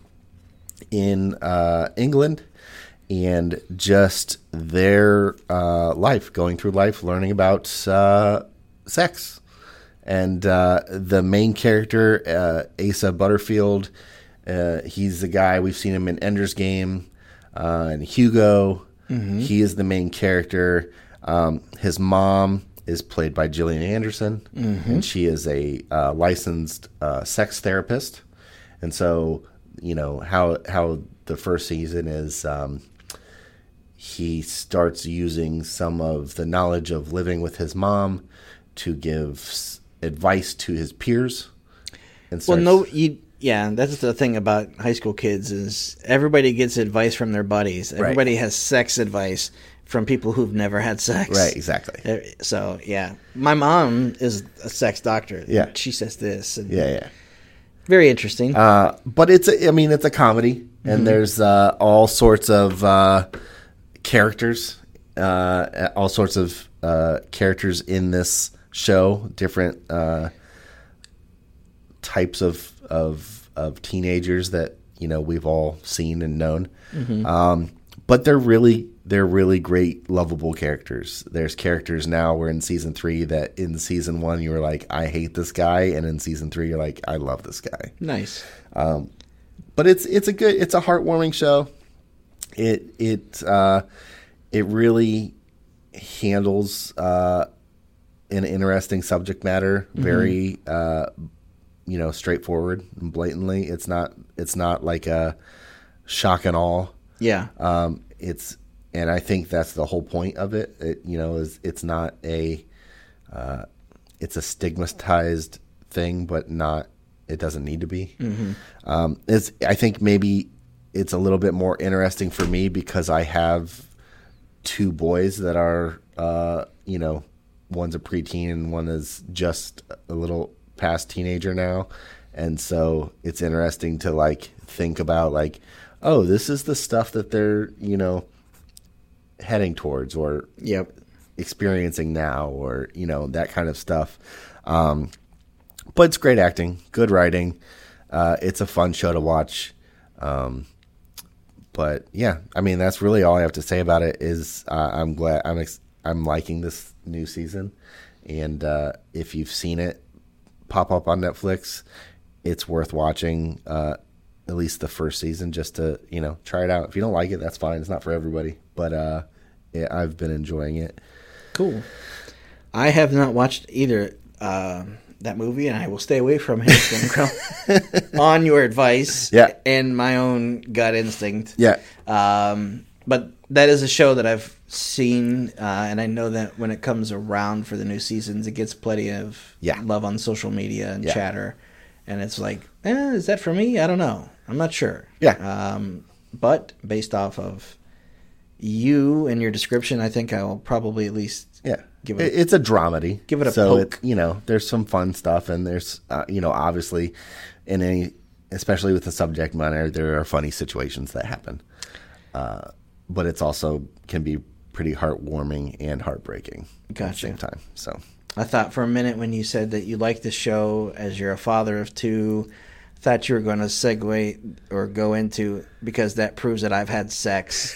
in uh, England and just their uh, life, going through life, learning about uh, sex. And uh, the main character, uh, Asa Butterfield, uh, he's the guy, we've seen him in Ender's Game uh, and Hugo. Mm-hmm. He is the main character. Um, his mom is played by Gillian Anderson, mm-hmm. and she is a uh, licensed uh, sex therapist. And so, you know, how how the first season is, um, he starts using some of the knowledge of living with his mom to give advice to his peers. And well, no, you, yeah, that's the thing about high school kids is everybody gets advice from their buddies. Everybody right. has sex advice from people who've never had sex. Right, exactly. So, yeah. My mom is a sex doctor. Yeah. She says this. And yeah, yeah. Very interesting. Uh, but it's, a, I mean, it's a comedy, and mm-hmm. there's uh, all sorts of uh, characters, uh, all sorts of uh, characters in this show, different uh, types of, of of teenagers that, you know, we've all seen and known. Mm-hmm. Um, but they're really they're really great, lovable characters. There's characters now, we're in season three, that in season one you were like, I hate this guy, and in season three you're like, I love this guy. Nice. Um, but it's it's a good it's a heartwarming show. It it uh, it really handles uh, an interesting subject matter, very mm-hmm. uh, you know, straightforward and blatantly. It's not it's not like a shock and awe. Yeah. Um, it's and I think that's the whole point of it. It you know is it's not a uh, it's a stigmatized thing, but not it doesn't need to be. Mm-hmm. Um, it's I think maybe it's a little bit more interesting for me because I have two boys that are uh, you know. One's a preteen and one is just a little past teenager now. And so it's interesting to like think about like, oh, this is the stuff that they're, you know, heading towards or yep. experiencing now or, you know, that kind of stuff. Um, but it's great acting, good writing. Uh, it's a fun show to watch. Um, but yeah, I mean, that's really all I have to say about it is uh, I'm glad I'm ex- I'm liking this new season, and uh, if you've seen it pop up on Netflix, it's worth watching uh, at least the first season just to, you know, try it out. If you don't like it, that's fine. It's not for everybody, but uh, yeah, I've been enjoying it. Cool. I have not watched either uh, that movie, and I will stay away from it on your advice yeah. and my own gut instinct. Yeah. Um, but that is a show that I've seen, uh, and I know that when it comes around for the new seasons, it gets plenty of yeah. love on social media and yeah. chatter. And it's like, eh, is that for me? I don't know. I'm not sure. Yeah. Um, but based off of you and your description, I think I'll probably at least Yeah. give it. It's a dramedy. Give it a so poke. It, you know, there's some fun stuff, and there's, uh, you know, obviously, in any, especially with the subject matter, there are funny situations that happen. Uh, but it's also can be pretty heartwarming and heartbreaking Gotcha. at the same time. So I thought for a minute when you said that you like the show as you're a father of two, I thought you were going to segue or go into because that proves that I've had sex.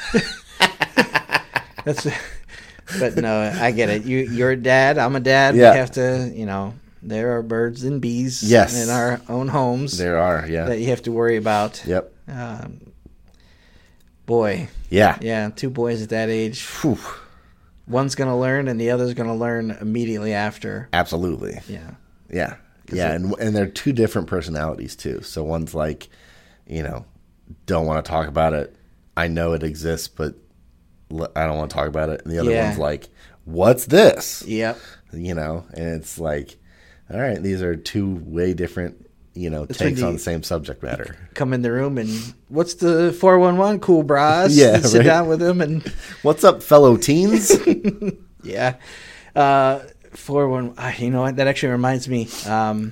That's, but no, I get it. You, you're a dad. I'm a dad. Yeah. We have to, you know, there are birds and bees Yes. in our own homes there are, yeah. that you have to worry about. Yep. Um, boy, Yeah. yeah, two boys at that age. Whew. One's going to learn and the other's going to learn immediately after. Absolutely. Yeah. Yeah. Yeah. it- And, and they're two different personalities, too. So one's like, you know, don't want to talk about it. I know it exists, but l- I don't want to talk about it. And the other Yeah. one's like, what's this? Yep. You know, and it's like, all right, these are two way different, you know, That's when takes you- on the same subject matter. Come in the room and what's the four one one, cool bras? Yeah, And sit right. down with them and What's up, fellow teens? yeah. Uh, four one one, you know what? That actually reminds me um,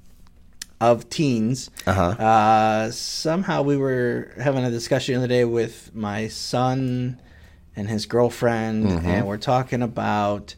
of teens. Uh-huh. Uh, somehow we were having a discussion the other day with my son and his girlfriend, Mm-hmm. and we're talking about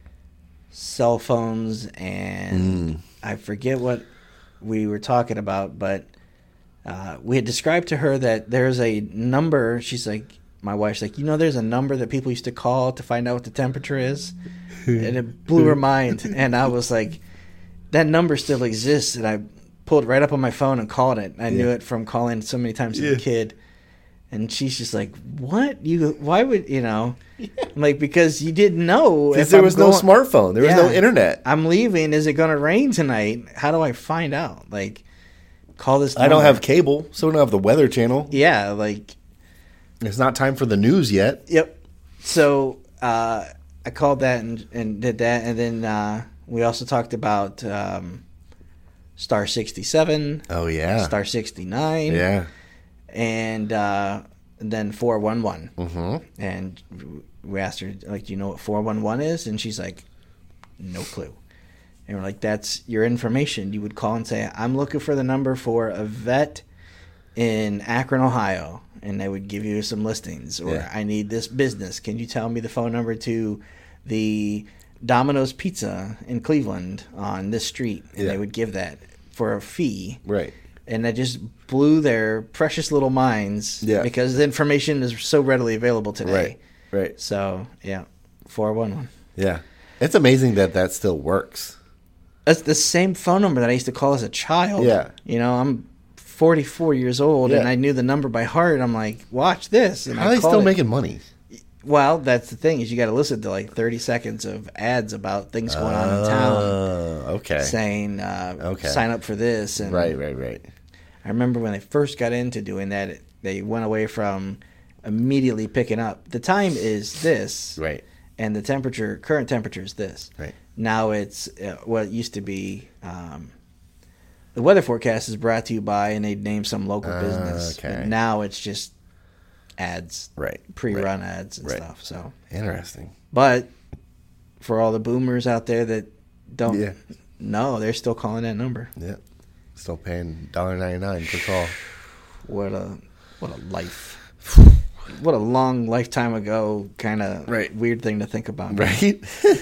cell phones, and Mm. I forget what we were talking about, but uh, we had described to her that there's a number. She's like, my wife's like, you know, there's a number that people used to call to find out what the temperature is, and it blew her mind. And I was like, that number still exists, and I pulled it right up on my phone and called it. I knew Yeah. it from calling so many times as Yeah. a kid. And she's just like, "What? You? Why would you know?" I'm like, because you didn't know. Because if there I'm was no going- smartphone. There was no Yeah. internet. I'm leaving. Is it going to rain tonight? How do I find out? Like, call this. I don't number. have cable, so we don't have the Weather Channel. Yeah, like, It's not time for the news yet. yep. So uh, I called that and, and did that, and then uh, we also talked about um, Star sixty-seven, Oh, yeah. Star sixty-nine, Yeah. and uh, then four one one. Mm-hmm. And we asked her, like, do you know what four one one is? And she's like, no clue. And we're like, that's your information. You would call and say, I'm looking for the number for a vet in Akron, Ohio. And they would give you some listings. Or Yeah. I need this business. Can you tell me the phone number to the Domino's Pizza in Cleveland on this street? And Yeah. they would give that for a fee. Right. And that just blew their precious little minds Yeah. because the information is so readily available today. Right. Right. So, yeah, four one one. Yeah. It's amazing that that still works. That's the same phone number that I used to call as a child. Yeah. You know, I'm forty-four years old and Yeah. I knew the number by heart. I'm like, watch this. And How I are they called still it. making money? Well, that's the thing is you got to listen to like thirty seconds of ads about things going on in town Oh, okay. saying, uh, Okay. sign up for this. And Right, right, right. I remember when they first got into doing that, it, they went away from immediately picking up. The time is this, Right. and the temperature, current temperature is this. Right. Now it's uh, what used to be. Um, the weather forecast is brought to you by, and they'd name some local Uh, business. okay. And now it's just ads, Right. pre-run Right. ads and Right. stuff. So, Interesting. but for all the boomers out there that don't Yeah. know, they're still calling that number. Yeah. Still paying one dollar ninety-nine per call. What a what a life. What a long lifetime ago kind of Right. weird thing to think about. Right?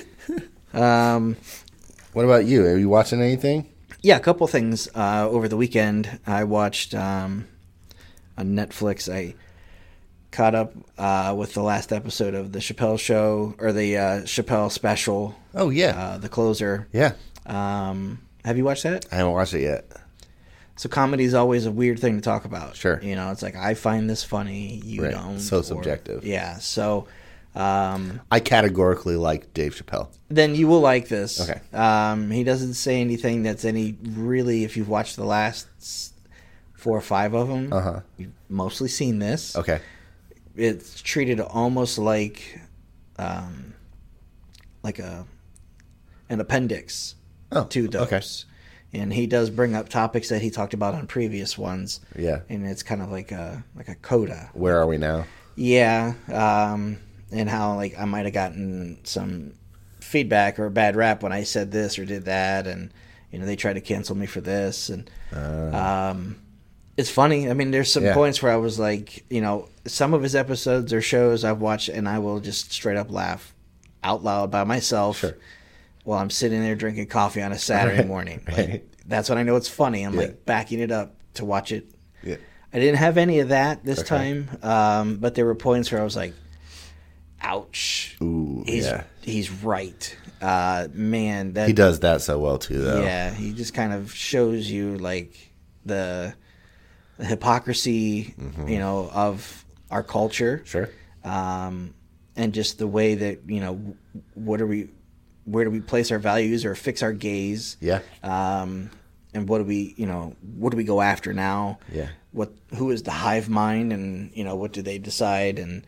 Um, What about you? Are you watching anything? yeah, a couple things. Uh, over the weekend, I watched um, on Netflix. I caught up uh, with the last episode of the Chappelle Show, or the uh, Chappelle Special, Oh, yeah. uh, the closer. yeah. Um, have you watched that? I haven't watched it yet. So comedy is always a weird thing to talk about. Sure. You know, it's like, I find this funny, you Right. don't. So or- subjective. Yeah, so... Um, I categorically like Dave Chappelle. then you will like this. Okay. Um, he doesn't say anything that's any really. If you've watched the last s- four or five of them, Uh-huh. you've mostly seen this. Okay. It's treated almost like, um, like a an appendix Oh, to those. okay. And he does bring up topics that he talked about on previous ones. Yeah. And it's kind of like a like a coda. Where are we now? Yeah, um, and how like I might have gotten some feedback or a bad rap when I said this or did that, and you know they tried to cancel me for this, and Uh, um, it's funny. I mean, there's some Yeah. points where I was like, you know, some of his episodes or shows I've watched, and I will just straight up laugh out loud by myself Sure. while I'm sitting there drinking coffee on a Saturday Right, morning. Like, right. that's when I know it's funny. I'm Yeah. like backing it up to watch it. yeah. I didn't have any of that this Okay. time, um, but there were points where I was like, "Ouch!" Ooh, He's yeah. he's right, uh, man. That He does that so well too, though. yeah, he just kind of shows you like the, the hypocrisy, you know, of our culture, Sure. um, and just the way that you know, what are we, where do we place our values or fix our gaze? Yeah. Um, and what do we, you know, what do we go after now? Yeah. What, who is the hive mind, and you know, what do they decide? And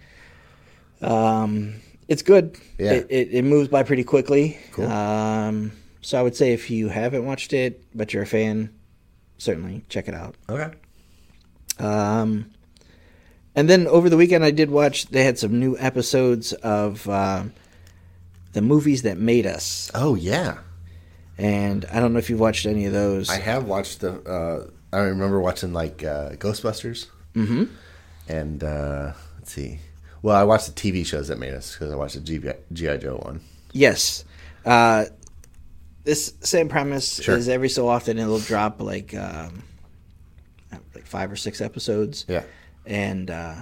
um, it's good. Yeah. It, it it moves by pretty quickly. Cool. Um, so I would say if you haven't watched it, but you're a fan, certainly check it out. Okay. Um, and then over the weekend, I did watch. They had some new episodes of um the movies that made us, Oh yeah, and I don't know if you've watched any of those. I have watched the. Uh, I remember watching like uh, Ghostbusters. Mm-hmm. And uh, let's see. Well, I watched the T V shows that made us because I watched the G I. Joe one. Yes. Uh, this same premise Sure. is every so often it'll drop like um, like five or six episodes. Yeah. And uh,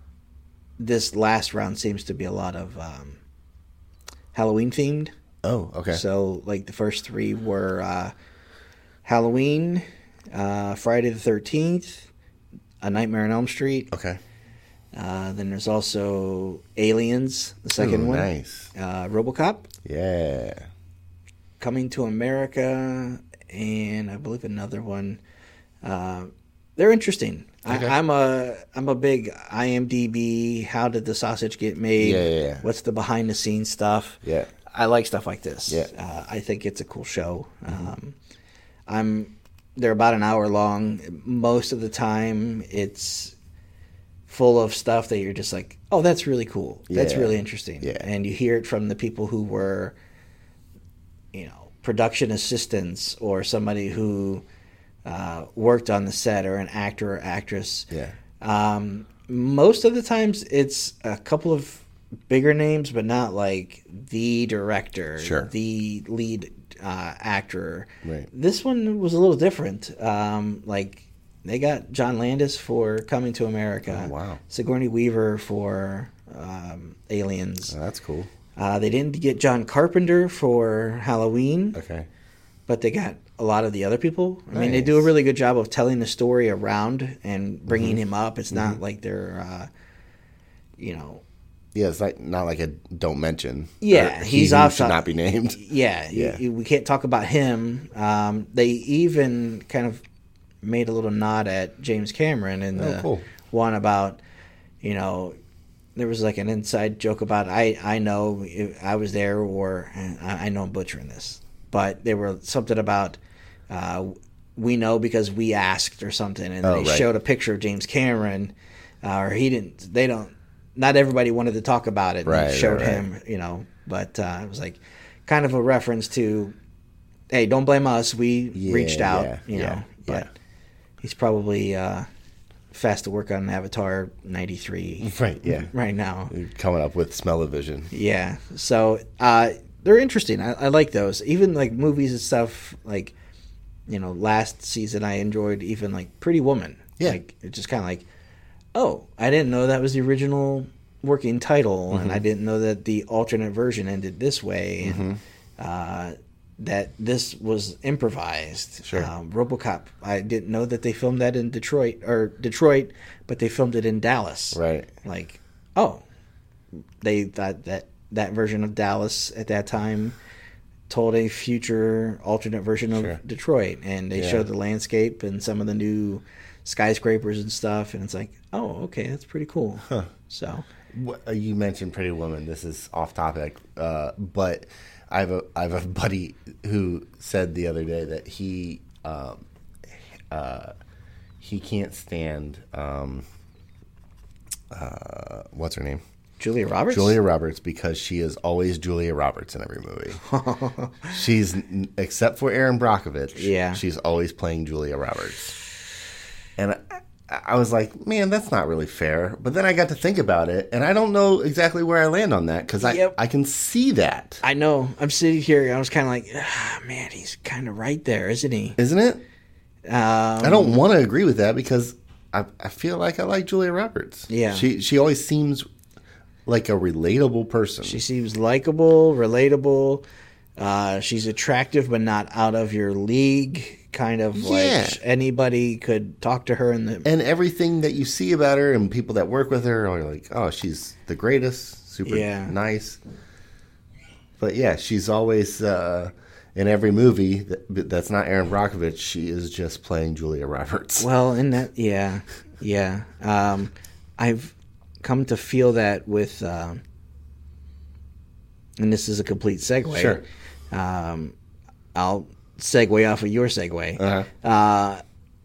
this last round seems to be a lot of um, Halloween themed. Oh, okay. So like the first three were uh, Halloween, uh, Friday the thirteenth, A Nightmare on Elm Street. okay. Uh, then there's also Aliens, the second Ooh, one. nice. Uh, RoboCop. Yeah. Coming to America, and I believe another one. Uh, they're interesting. Okay. I, I'm a I'm a big I M D B. How did the sausage get made? Yeah, yeah, yeah. What's the behind the scenes stuff? Yeah. I like stuff like this. Yeah. Uh, I think it's a cool show. Um, I'm they're about an hour long. Most of the time, it's full of stuff that you're just like, oh, that's really cool. That's Yeah. really interesting. Yeah. And you hear it from the people who were, you know, production assistants or somebody who uh, worked on the set or an actor or actress. Yeah. Um, most of the times it's a couple of bigger names, but not like the director, Sure. the lead uh, actor. Right. This one was a little different. Um, like they got John Landis for Coming to America. Oh, wow. Sigourney Weaver for um, Aliens. Oh, that's cool. Uh, they didn't get John Carpenter for Halloween, Okay. but they got a lot of the other people. I mean, they Nice. do a really good job of telling the story around and bringing Mm-hmm. him up. It's not like they're, uh, you know, Yeah, it's like not like a don't mention. Yeah, Or he's he who off- should not be named. yeah, Yeah. y- we can't talk about him. Um, they even kind of made a little nod at James Cameron in Oh, the cool. one about, you know, there was like an inside joke about I I know I was there or I, I know I'm butchering this, but there were something about uh, we know because we asked or something, and Oh, they right. showed a picture of James Cameron, uh, or he didn't. They don't. Not everybody wanted to talk about it. And Right, they showed right, right. him, you know, but uh, it was like kind of a reference to, hey, don't blame us. We Yeah, reached out, yeah, you know, yeah, but yeah. he's probably uh, fast to work on Avatar ninety-three Right, yeah. right now. Coming up with smell-o-vision. Yeah. So uh, they're interesting. I, I like those. Even like movies and stuff like, you know, last season I enjoyed even like Pretty Woman. Yeah. Like it's just kind of like, oh, I didn't know that was the original working title, and I didn't know that the alternate version ended this way, and uh, that this was improvised. Sure. Um, RoboCop, I didn't know that they filmed that in Detroit or Detroit, but they filmed it in Dallas. Right. Like, oh, they thought that that version of Dallas at that time told a future alternate version of Sure. Detroit, and they Yeah. showed the landscape and some of the new skyscrapers and stuff, and it's like, oh, okay, that's pretty cool. Huh. So, What- uh, You mentioned Pretty Woman. This is off topic, uh, but I have a I have a buddy who said the other day that he um, uh, he can't stand um, uh, what's her name? Julia Roberts? Julia Roberts, because she is always Julia Roberts in every movie. She's, except for Erin Brockovich, yeah. she's always playing Julia Roberts. And I, I was like, man, that's not really fair. But then I got to think about it, and I don't know exactly where I land on that, because I, yep. I can see that. I know. I'm sitting here, and I was kind of like, ah, man, he's kind of right there, isn't he? Isn't it? Um, I don't want to agree with that, because I, I feel like I like Julia Roberts. Yeah. She, she always seems like a relatable person. She seems likable, relatable. Uh, she's attractive, but not out of your league. Kind of yeah. like anybody could talk to her. In the and everything that you see about her and people that work with her are like, oh, she's the greatest, super yeah. nice. But yeah, she's always uh, in every movie that, that's not Erin Brockovich. She is just playing Julia Roberts. Well, in that, yeah, yeah. Um, I've come to feel that with, um, and this is a complete segue. Sure. Um, I'll segue off of your segue. Uh-huh. Uh,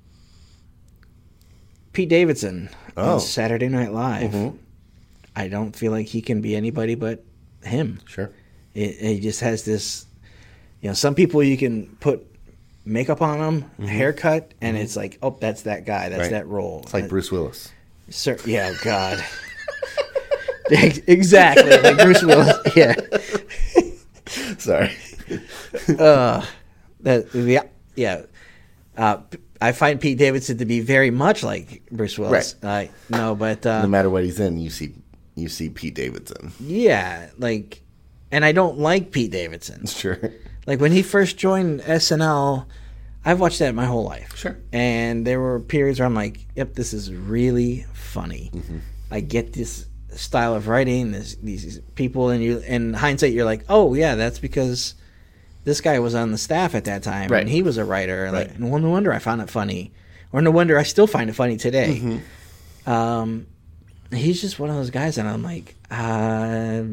Pete Davidson oh. on Saturday Night Live. Mm-hmm. I don't feel like he can be anybody but him. Sure. It, it just has this, you know, some people you can put makeup on them, mm-hmm. haircut, and mm-hmm. it's like, oh, that's that guy. That's right. that role. It's like Bruce Willis. Sir, yeah, God. Exactly, like Bruce Willis. Yeah. Sorry. uh, that yeah, yeah. Uh, I find Pete Davidson to be very much like Bruce Willis. Right. Uh, no, but uh, no matter what he's in, you see you see Pete Davidson. Yeah, like, and I don't like Pete Davidson. Sure. Like when he first joined S N L, I've watched that my whole life. Sure. And there were periods where I'm like, yep, this is really funny. Mm-hmm. I get this style of writing, this, these people, and you, in hindsight, you're like, oh, yeah, that's because this guy was on the staff at that time, right. and he was a writer. Right. Like, well, no wonder I found it funny. Or no wonder I still find it funny today. Mm-hmm. Um, he's just one of those guys, and I'm like, uh...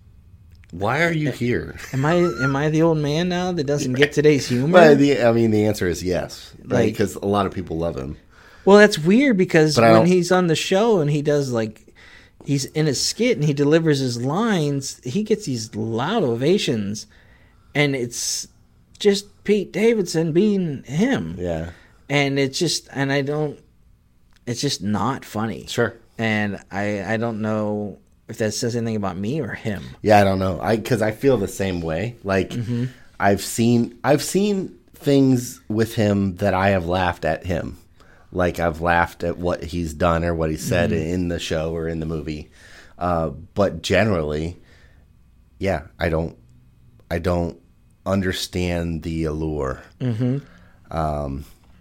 why are you here? Am I am I the old man now that doesn't get today's humor? Well, the, I mean, the answer is yes, right? Like, because a lot of people love him. Well, that's weird because But when he's on the show and he does like he's in a skit and he delivers his lines, he gets these loud ovations, and it's just Pete Davidson being him. Yeah, and it's just and I don't. It's just not funny. Sure, and I I don't know if that says anything about me or him. Yeah, I don't know. I because I feel the same way. Like mm-hmm. I've seen I've seen things with him that I have laughed at him. Like I've laughed at what he's done or what he said mm-hmm. in the show or in the movie. Uh, but generally, yeah, I don't I don't understand the allure. Mm-hmm. Um,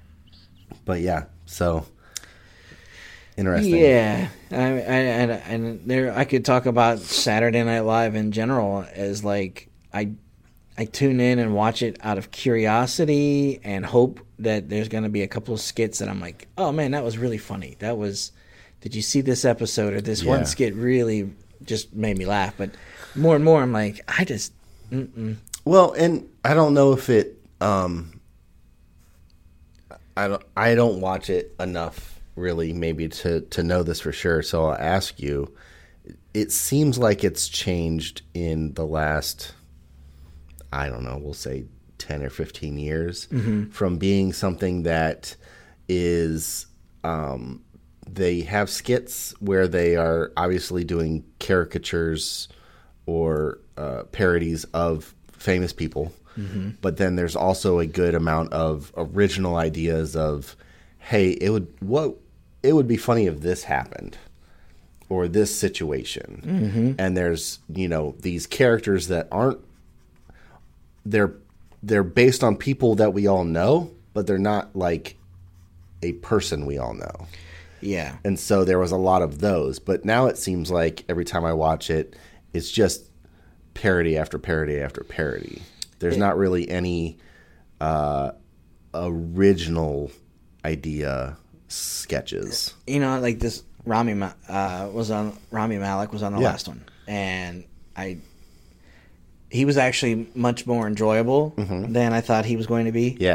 but yeah, so. Interesting. Yeah, I, I, and, and there I could talk about Saturday Night Live in general as like I, I tune in and watch it out of curiosity and hope that there's going to be a couple of skits that I'm like, oh man, that was really funny. That was, did you see this episode or this yeah. one skit really just made me laugh? But more and more, I'm like, I just, mm-mm. Well, and I don't know if it, um, I don't, I don't watch it enough. Really, maybe to, to know this for sure. So I'll ask you, it seems like it's changed in the last, I don't know, we'll say ten or fifteen years mm-hmm. from being something that is, um, they have skits where they are obviously doing caricatures or uh, parodies of famous people. Mm-hmm. But then there's also a good amount of original ideas of, hey, it would, what, it would be funny if this happened or this situation. Mm-hmm. And there's, you know, these characters that aren't, they're, they're based on people that we all know, but they're not like a person we all know. Yeah. And so there was a lot of those, but now it seems like every time I watch it, it's just parody after parody after parody. There's it, not really any, uh, original idea sketches. You know, like this Rami uh, was on Rami Malek was on the yeah. last one, and I he was actually much more enjoyable mm-hmm. than I thought he was going to be. Yeah,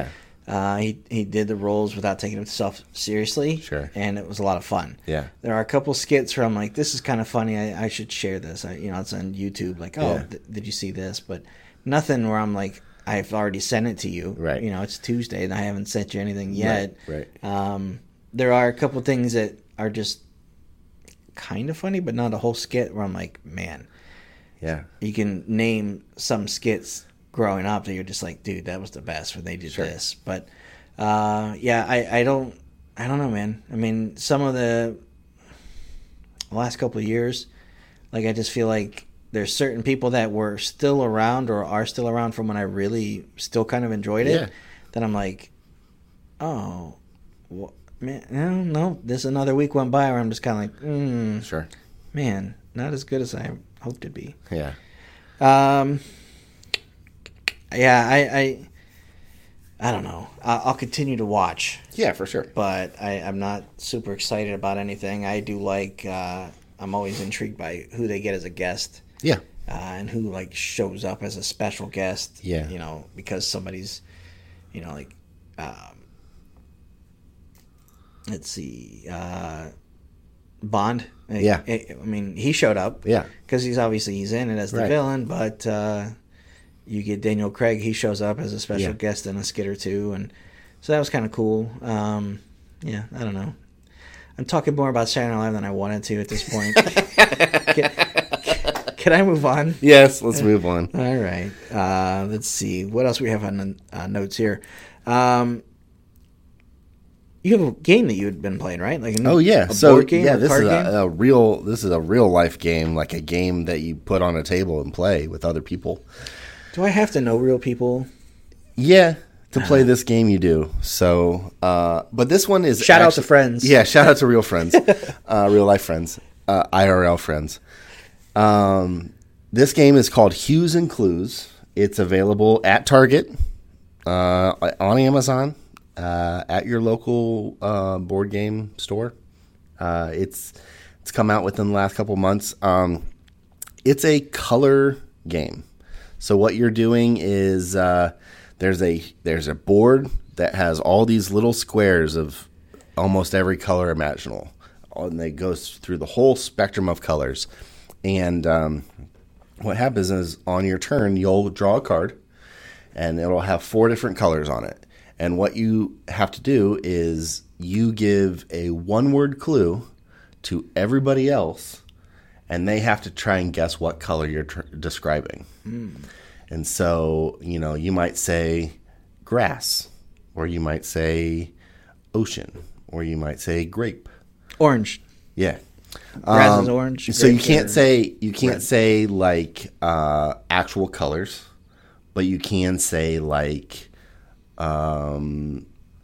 Uh, he he did the roles without taking himself seriously. Sure. And it was a lot of fun. Yeah. There are a couple skits where I'm like, this is kind of funny. I, I should share this. I, you know, it's on YouTube. Like, oh, Yeah. th- did you see this? But nothing where I'm like, I've already sent it to you. Right. You know, it's Tuesday and I haven't sent you anything yet. Right. right. Um, there are a couple things that are just kind of funny, but not a whole skit where I'm like, man, Yeah. you can name some skits growing up that you're just like, dude, that was the best when they did Sure. this. But uh, yeah, I, I don't, I don't know, man. I mean, some of the last couple of years, like I just feel like there's certain people that were still around or are still around from when I really still kind of enjoyed it. Yeah. That I'm like, oh, well, man, no, no. This another week went by where I'm just kind of like, mm, Sure. man, not as good as I hoped it'd be. Yeah. Um, yeah, I, I, I don't know. I'll, I'll continue to watch, Yeah, for sure. but I, I'm not super excited about anything. I do like. Uh, I'm always intrigued by who they get as a guest. Yeah. Uh, and who like shows up as a special guest. Yeah. You know, because somebody's, you know, like, um, let's see, uh, Bond. Like, Yeah. I, I mean, he showed up. Yeah. Because he's obviously he's in it as the Right. villain, but uh, you get Daniel Craig. He shows up as a special Yeah. guest in a skit or two, and so that was kind of cool. Um, yeah, I don't know. I'm talking more about Saturday Night Live than I wanted to at this point. can, can I move on? Yes, let's move on. All right. Uh, let's see. What else we have on the uh, notes here? Um, you have a game that you had been playing, right? Like a, Oh yeah, a so board game yeah, or this card is game? a, a real this is a real life game, like a game that you put on a table and play with other people. Do I have to know real people? Yeah, to play this game you do. So, uh, but this one is Shout out actually- to friends. Yeah, shout out to real friends, uh, real life friends, uh, I R L friends. Um, this game is called Hues and Clues. It's available at Target, uh, on Amazon, uh, at your local uh, board game store. Uh, it's it's come out within the last couple months. Um, it's a color game. So what you're doing is uh, there's a there's a board that has all these little squares of almost every color imaginable, and it goes through the whole spectrum of colors. And um, what happens is on your turn you'll draw a card, and it'll have four different colors on it. And what you have to do is you give a one-word clue to everybody else, and they have to try and guess what color you're tr- describing. Mm. And so, you know, you might say grass, or you might say ocean, or you might say grape. Orange. Yeah. Grass Um, is orange. So you grapes can't are say you can't red. say like uh, actual colors, but you can say like um,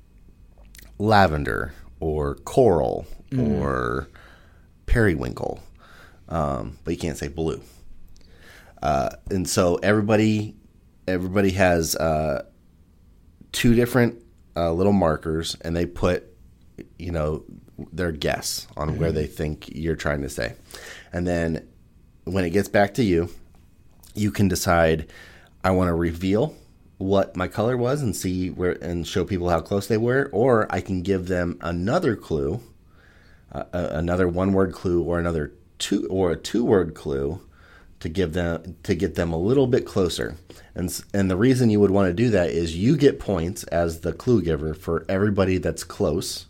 lavender or coral Mm. or periwinkle, um, but you can't say blue. Uh, and so everybody everybody has uh, two different uh, little markers, and they put you know their guess on mm-hmm. where they think you're trying to say. And then when it gets back to you, you can decide, I want to reveal what my color was and see where and show people how close they were, or I can give them another clue, uh, another one-word clue, or another two or a two-word clue to give them to get them a little bit closer. And and the reason you would want to do that is you get points as the clue giver for everybody that's close.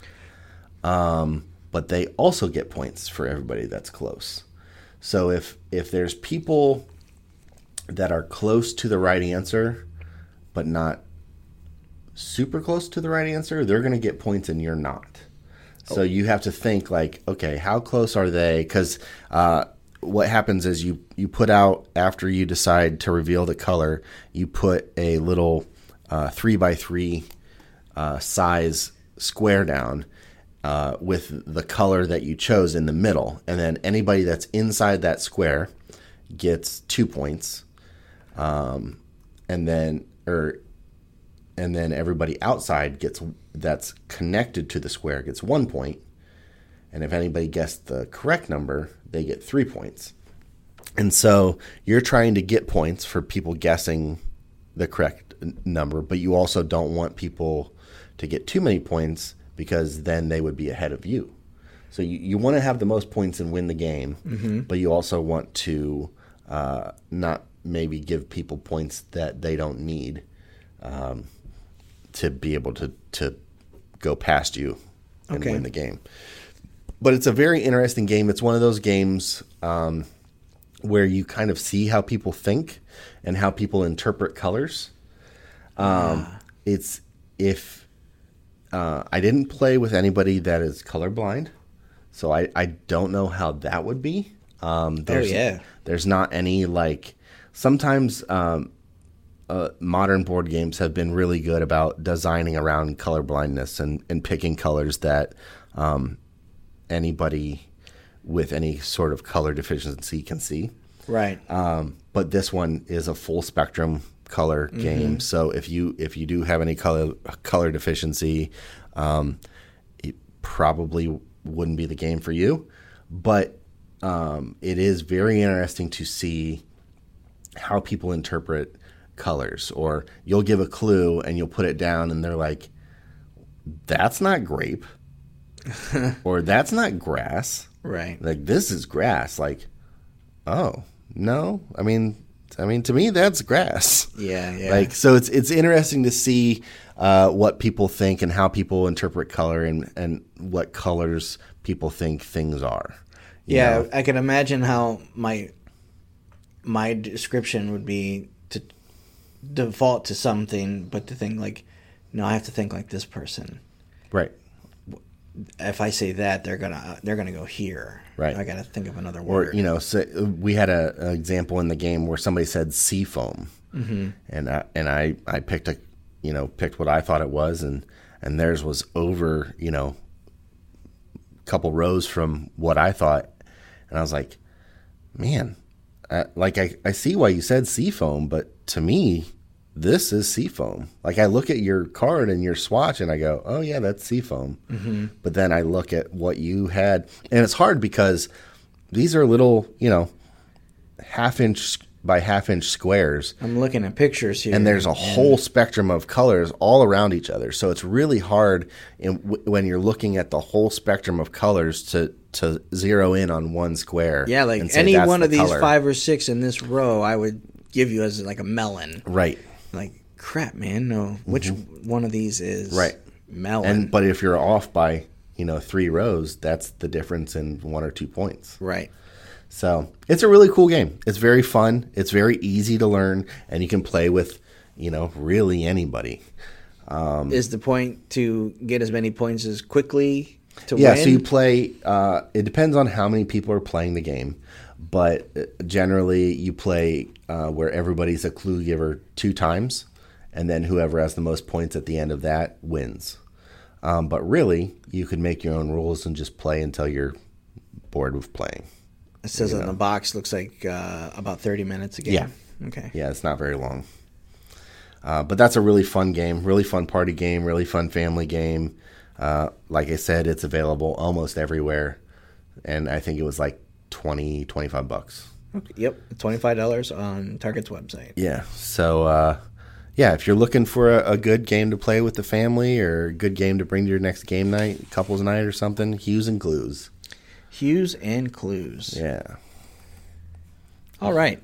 Um, but they also get points for everybody that's close. So if if there's people that are close to the right answer, but not super close to the right answer, they're going to get points and you're not. So oh. you have to think like, okay, how close are they? Because uh, what happens is you, you put out, after you decide to reveal the color, you put a little uh, three by three uh, size square down uh, with the color that you chose in the middle. And then anybody that's inside that square gets two points. Um, and then, or, and then everybody outside gets, that's connected to the square gets one point. And if anybody guessed the correct number, they get three points. And so you're trying to get points for people guessing the correct n- number, but you also don't want people to get too many points because then they would be ahead of you. So you, you want to have the most points and win the game, mm-hmm. but you also want to uh, not maybe give people points that they don't need um, to be able to, to go past you and okay. win the game. But it's a very interesting game. It's one of those games um, where you kind of see how people think and how people interpret colors. Um, yeah. It's if uh, I didn't play with anybody that is colorblind, so I, I don't know how that would be. Um, there's, oh yeah. There's not any like sometimes um, uh, modern board games have been really good about designing around colorblindness and, and picking colors that um, anybody with any sort of color deficiency can see. Right. Um, but this one is a full spectrum color mm-hmm. game. So if you if you do have any color color deficiency, um, it probably wouldn't be the game for you. But um, it is very interesting to see how people interpret colors. Or you'll give a clue and you'll put it down and they're like, that's not grape. Or that's not grass. Right. Like, this is grass. Like, oh, no. I mean, I mean, to me, that's grass. Yeah, yeah. Like, so it's it's interesting to see uh, what people think and how people interpret color and, and what colors people think things are. Yeah, know? I can imagine how my my description would be to default to something, but to think like, no, I have to think like this person. Right. If I say that, they're gonna they're gonna go here. Right. I gotta think of another word. Or you know, so we had a, an example in the game where somebody said sea foam, mm-hmm. and I, and I, I picked a you know picked what I thought it was, and and theirs was over you know a couple rows from what I thought, and I was like, man, I, like I, I see why you said sea foam, but to me, this is sea foam. Like I look at your card and your swatch and I go, oh yeah, that's sea foam. Mm-hmm. But then I look at what you had, and it's hard because these are little, you know, half inch by half inch squares. I'm looking at pictures here. And there's a and... whole spectrum of colors all around each other. So it's really hard in, w- when you're looking at the whole spectrum of colors to, to zero in on one square. Yeah, like any one of these color. five or six in this row, I would give you as like a melon. Right. Like, crap, man, no. Which mm-hmm. one of these is right. melon? And but if you're off by, you know, three rows, that's the difference in one or two points. Right. So it's a really cool game. It's very fun. It's very easy to learn, and you can play with, you know, really anybody. Um, is the point to get as many points as quickly to yeah, win? Yeah, so you play, uh, it depends on how many people are playing the game. But generally, you play uh, where everybody's a clue giver two times, and then whoever has the most points at the end of that wins. Um, but really, you could make your own rules and just play until you're bored with playing. It says you on know? the box, looks like uh, about thirty minutes a game. Yeah. Okay. Yeah, it's not very long. Uh, but that's a really fun game, really fun party game, really fun family game. Uh, like I said, it's available almost everywhere, and I think it was like twenty, twenty-five bucks. Okay. Yep, twenty-five dollars on Target's website. Yeah, so uh, yeah, if you're looking for a, a good game to play with the family or a good game to bring to your next game night, couples night or something, Hues and Clues. Hues and Clues. Yeah. All right.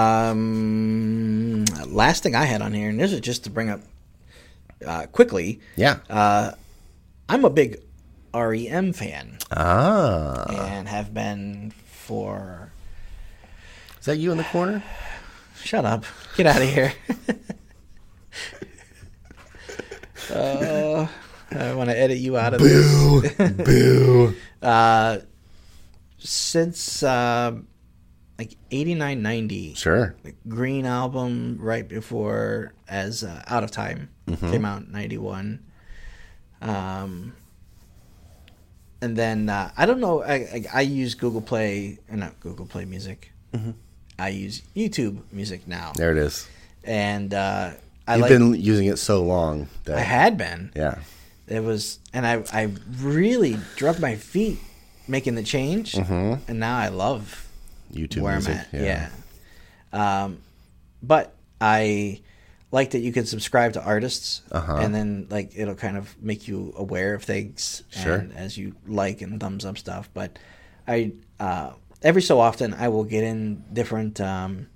Um, last thing I had on here, and this is just to bring up uh, quickly. Yeah. Uh, I'm a big R E M fan. Ah. And have been for... Is that you in the corner? Shut up. Get out of here. uh, I want to edit you out of boo, this. Boo. Uh, since uh, like eighty-nine, ninety. Sure. The Green album right before as uh, Out of Time mm-hmm. came out in ninety-one. Um... And then uh, I don't know. I, I I use Google Play, uh, not Google Play Music. Mm-hmm. I use YouTube Music now. There it is. And uh, I you've like, been using it so long that I had been. Yeah. It was, and I I really drugged my feet making the change, mm-hmm. and now I love YouTube where Music. I'm at. Yeah. yeah. Um, but I like that you can subscribe to artists, Uh-huh. and then like it'll kind of make you aware of things, Sure. and as you like and thumbs up stuff. But I uh, every so often I will get in different um,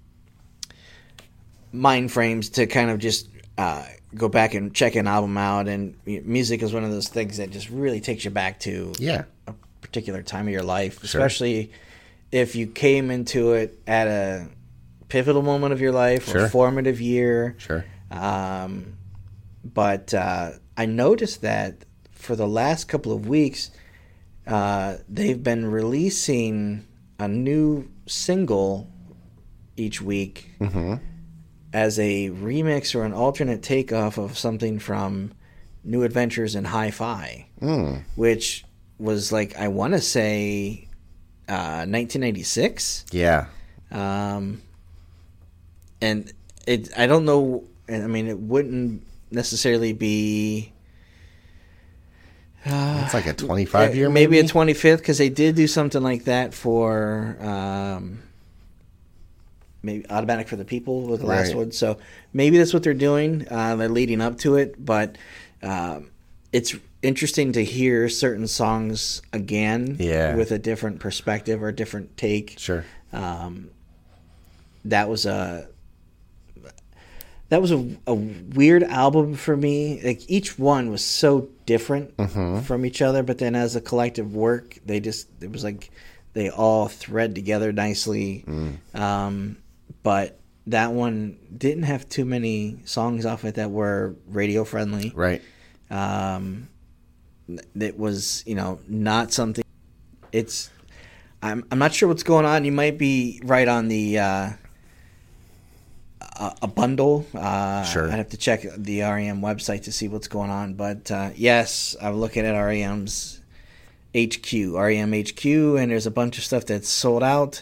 mind frames to kind of just uh, go back and check an album out. And music is one of those things that just really takes you back to Yeah. a particular time of your life, especially if you came into it at a pivotal moment of your life or Sure. formative year. Sure. Um, but uh, I noticed that for the last couple of weeks, uh, they've been releasing a new single each week Mm-hmm. as a remix or an alternate takeoff of something from New Adventures in Hi-Fi, Mm. which was like, I want to say uh, nineteen ninety-six. Yeah. Um, and it, I don't know. I mean, it wouldn't necessarily be. Uh, It's like a twenty-five year, maybe, maybe a twenty-fifth, because they did do something like that for um, maybe Automatic for the People with the last Right. one. So maybe that's what they're doing. Uh, they're leading up to it, but um, it's interesting to hear certain songs again, Yeah. with a different perspective or a different take. Sure. Um, that was a that was a, a weird album for me. Like, each one was so different Mm-hmm. from each other, but then as a collective work, they just it was like they all thread together nicely. Mm. Um, but that one didn't have too many songs off it that were radio friendly. Right. Um, it was, you know, not something. It's I'm I'm not sure what's going on. You might be right on the uh, a, a bundle. Uh, Sure. I'd have to check the R E M website to see what's going on. But uh, yes, I'm looking at R E M's H Q, R E M H Q, and there's a bunch of stuff that's sold out.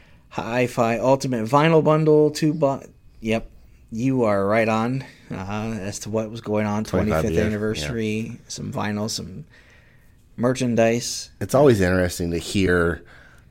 Hi-Fi Ultimate Vinyl Bundle, two bu- Yep, you are right on uh, as to what was going on. twenty-fifth years, anniversary, some vinyl, some merchandise. It's always interesting to hear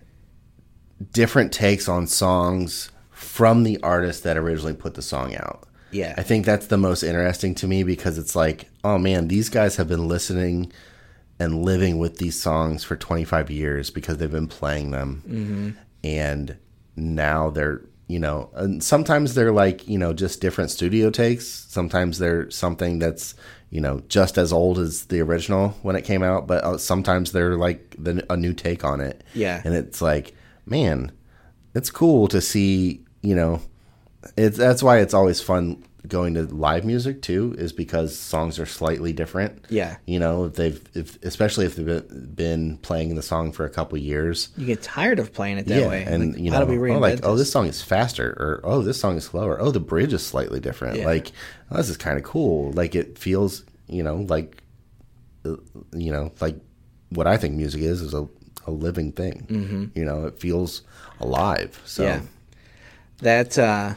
different takes on songs from the artist that originally put the song out. Yeah. I think that's the most interesting to me, because it's like, oh man, these guys have been listening and living with these songs for twenty-five years because they've been playing them. Mm-hmm. And now they're, you know, and sometimes they're like, you know, just different studio takes. Sometimes they're something that's, you know, just as old as the original when it came out, but uh, sometimes they're like the, a new take on it. Yeah. And it's like, man, it's cool to see, you know, it's that's why it's always fun going to live music too, is because songs are slightly different. Yeah. You know, if they've, if, especially if they've been playing the song for a couple years. You get tired of playing it that Yeah, way. and Like, you how know, do we oh, reinvent like, oh, this? this song is faster, or oh, this song is slower. Oh, the bridge is slightly different. Yeah. Like, oh, this is kind of cool. Like, it feels, you know, like, uh, you know, like what I think music is is a, a living thing. Mm-hmm. You know, it feels alive. So, Yeah. That uh,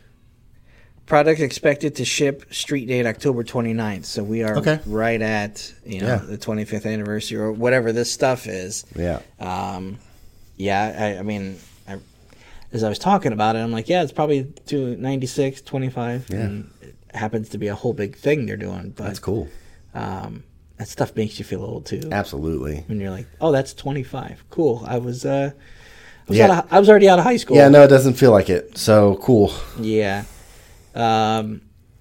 product expected to ship street date October twenty-ninth. So we are Okay. right at, you know, Yeah. the twenty-fifth anniversary or whatever this stuff is. yeah, Um, yeah, I, I mean, I, as I was talking about it, I'm like, yeah, it's probably to ninety-six, twenty-five. Yeah. And it happens to be a whole big thing they're doing. But that's cool. um, that stuff makes you feel old too. Absolutely. When you're like, oh, that's twenty-five. Cool. I was, uh, I was, Yeah. out of, I was already out of high school. Yeah, no, it doesn't feel like it. So cool. Yeah. Um,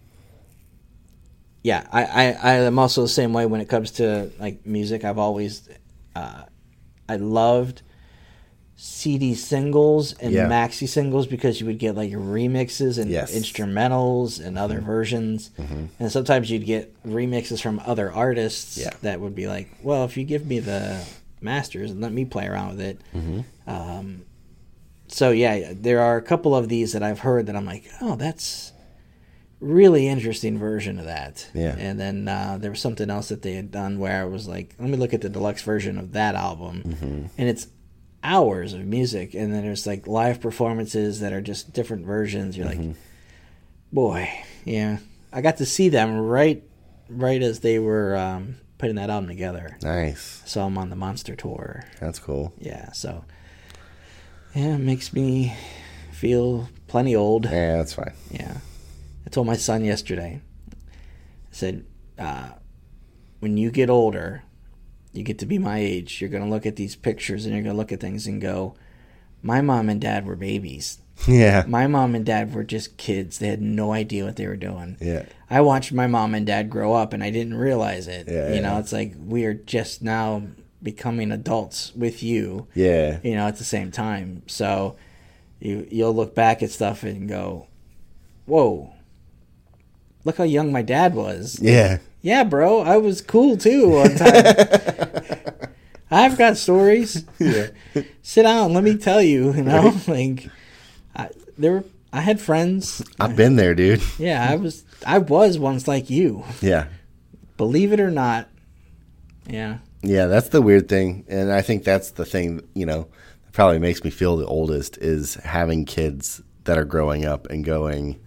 yeah, I, I, I am also the same way when it comes to like music. I've always, uh, I loved C D singles and Yeah. maxi singles because you would get like remixes and Yes. instrumentals and other versions. And sometimes you'd get remixes from other artists Yeah. that would be like, well, if you give me the masters and let me play around with it. Mm-hmm. Um, so yeah, there are a couple of these that I've heard that I'm like, oh, that's really interesting version of that. Yeah. And then uh, there was something else that they had done where I was like, let me look at the deluxe version of that album, Mm-hmm. and it's hours of music, and then there's like live performances that are just different versions. You're Mm-hmm. like, boy, yeah, I got to see them right, right as they were um, putting that album together. Nice. I saw them on the Monster Tour. That's cool. Yeah, so yeah, it makes me feel plenty old. Yeah, that's fine. Yeah. I told my son yesterday, I said, uh, when you get older, you get to be my age, you're going to look at these pictures and you're going to look at things and go, my mom and dad were babies. Yeah. My mom and dad were just kids. They had no idea what they were doing. Yeah. I watched my mom and dad grow up and I didn't realize it. Yeah, you yeah. know, it's like we are just now becoming adults with you. Yeah. You know, at the same time. So you you'll look back at stuff and go, whoa, look how young my dad was. Yeah. Yeah, bro, I was cool too one time. I've got stories. Yeah. Sit down, let me tell you. You know, like I, there were. I had friends. I've been there, dude. Yeah, I was. I was once like you. Yeah. Believe it or not. Yeah. Yeah, that's the weird thing, and I think that's the thing. You know, that probably makes me feel the oldest is having kids that are growing up and going,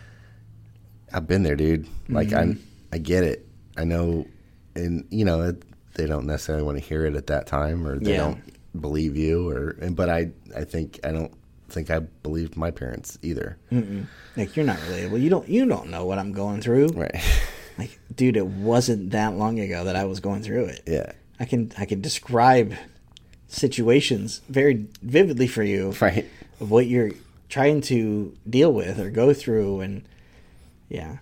I've been there, dude. Like Mm-hmm. I, I get it. I know, and you know, it, they don't necessarily want to hear it at that time, or they Yeah. don't believe you, or. And, but I, I think I don't think I believed my parents either. Mm-mm. Like you're not relatable. You don't. You don't know what I'm going through. Right. Like, dude, it wasn't that long ago that I was going through it. Yeah. I can. I can describe situations very vividly for you. Right. Of what you're trying to deal with or go through, and yeah.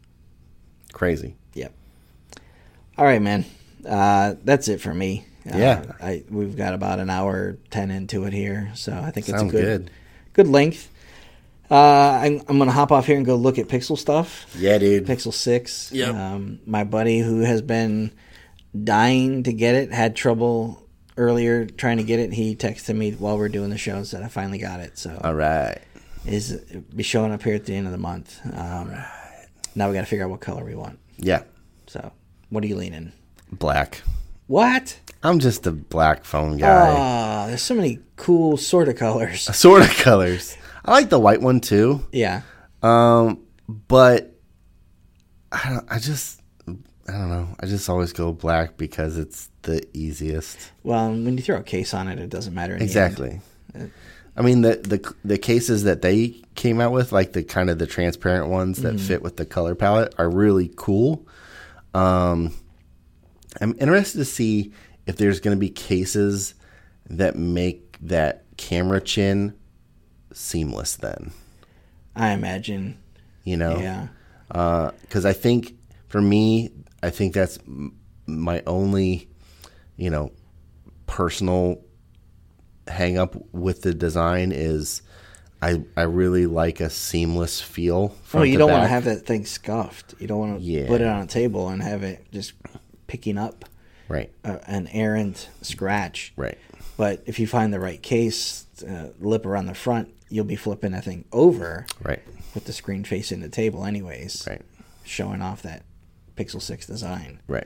Crazy. Yep. All right, man. Uh, that's it for me. Uh, Yeah. I we've got about an hour ten into it here, so I think it's Sounds a good, good. good length. Uh, I'm I'm gonna hop off here and go look at Pixel stuff. Yeah, dude. Pixel six. Yep. Um, my buddy who has been dying to get it had trouble earlier trying to get it. He texted me while we are doing the show and said I finally got it. So All right. is be showing up here at the end of the month. Um, Now we got to figure out what color we want. Yeah. So what are you leaning? Black. What? I'm just a black phone guy. Ah, there's so many cool sort of colors. Sort of colors. I like the white one too. Yeah. Um, but I don't, I just I don't know. I just always go black because it's the easiest. Well, when you throw a case on it, it doesn't matter. In the Exactly. end. I mean the, the the cases that they came out with, like the kind of the transparent ones that Mm-hmm. fit with the color palette, are really cool. Um, I'm interested to see if there's going to be cases that make that camera chin seamless. Then, I imagine. you know, Yeah. because I think for me, I think that's m- my only, you know, personal hang up with the design is I I really like a seamless feel. Oh, front you to don't want to back. have that thing scuffed. You don't want to Yeah. put it on a table and have it just picking up right, a, an errant scratch. right, But if you find the right case, uh, lip around the front, you'll be flipping that thing over right, with the screen facing the table anyways. right, Showing off that Pixel six design. right.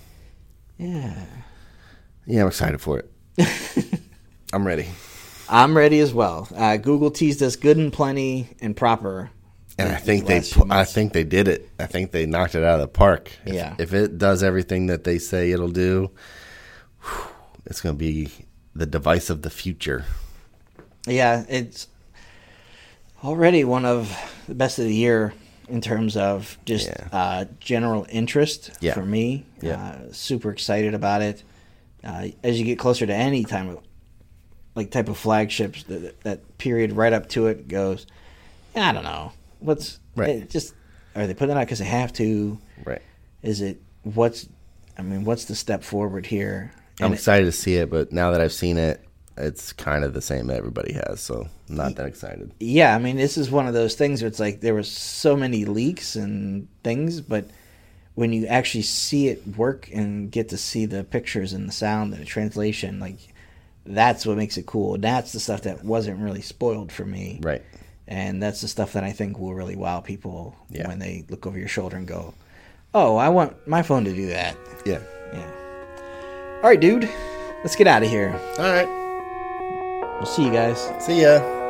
Yeah. Yeah, I'm excited for it. I'm ready. I'm ready as well. Uh, Google teased us good and plenty and proper. And I these think they, last few pu- I months. think they did it. I think they knocked it out of the park. If, Yeah. If it does everything that they say it'll do, whew, it's going to be the device of the future. Yeah, it's already one of the best of the year in terms of just Yeah. uh, general interest Yeah. for me. Yeah. Uh, super excited about it. Uh, as you get closer to any time of like type of flagships, that, that period right up to it goes, I don't know. What's Right. it just are they putting it out because they have to? Right. Is it what's? I mean, what's the step forward here? I'm And it- excited to see it, but now that I've seen it, it's kind of the same that everybody has, so I'm not that excited. Yeah, I mean, this is one of those things where it's like there was so many leaks and things, but when you actually see it work and get to see the pictures and the sound and the translation, like that's what makes it cool. That's the stuff that wasn't really spoiled for me. Right. And that's the stuff that I think will really wow people Yeah. when they look over your shoulder and go, oh, I want my phone to do that. Yeah. Yeah. All right, dude. Let's get out of here. All right. We'll see you guys. See ya.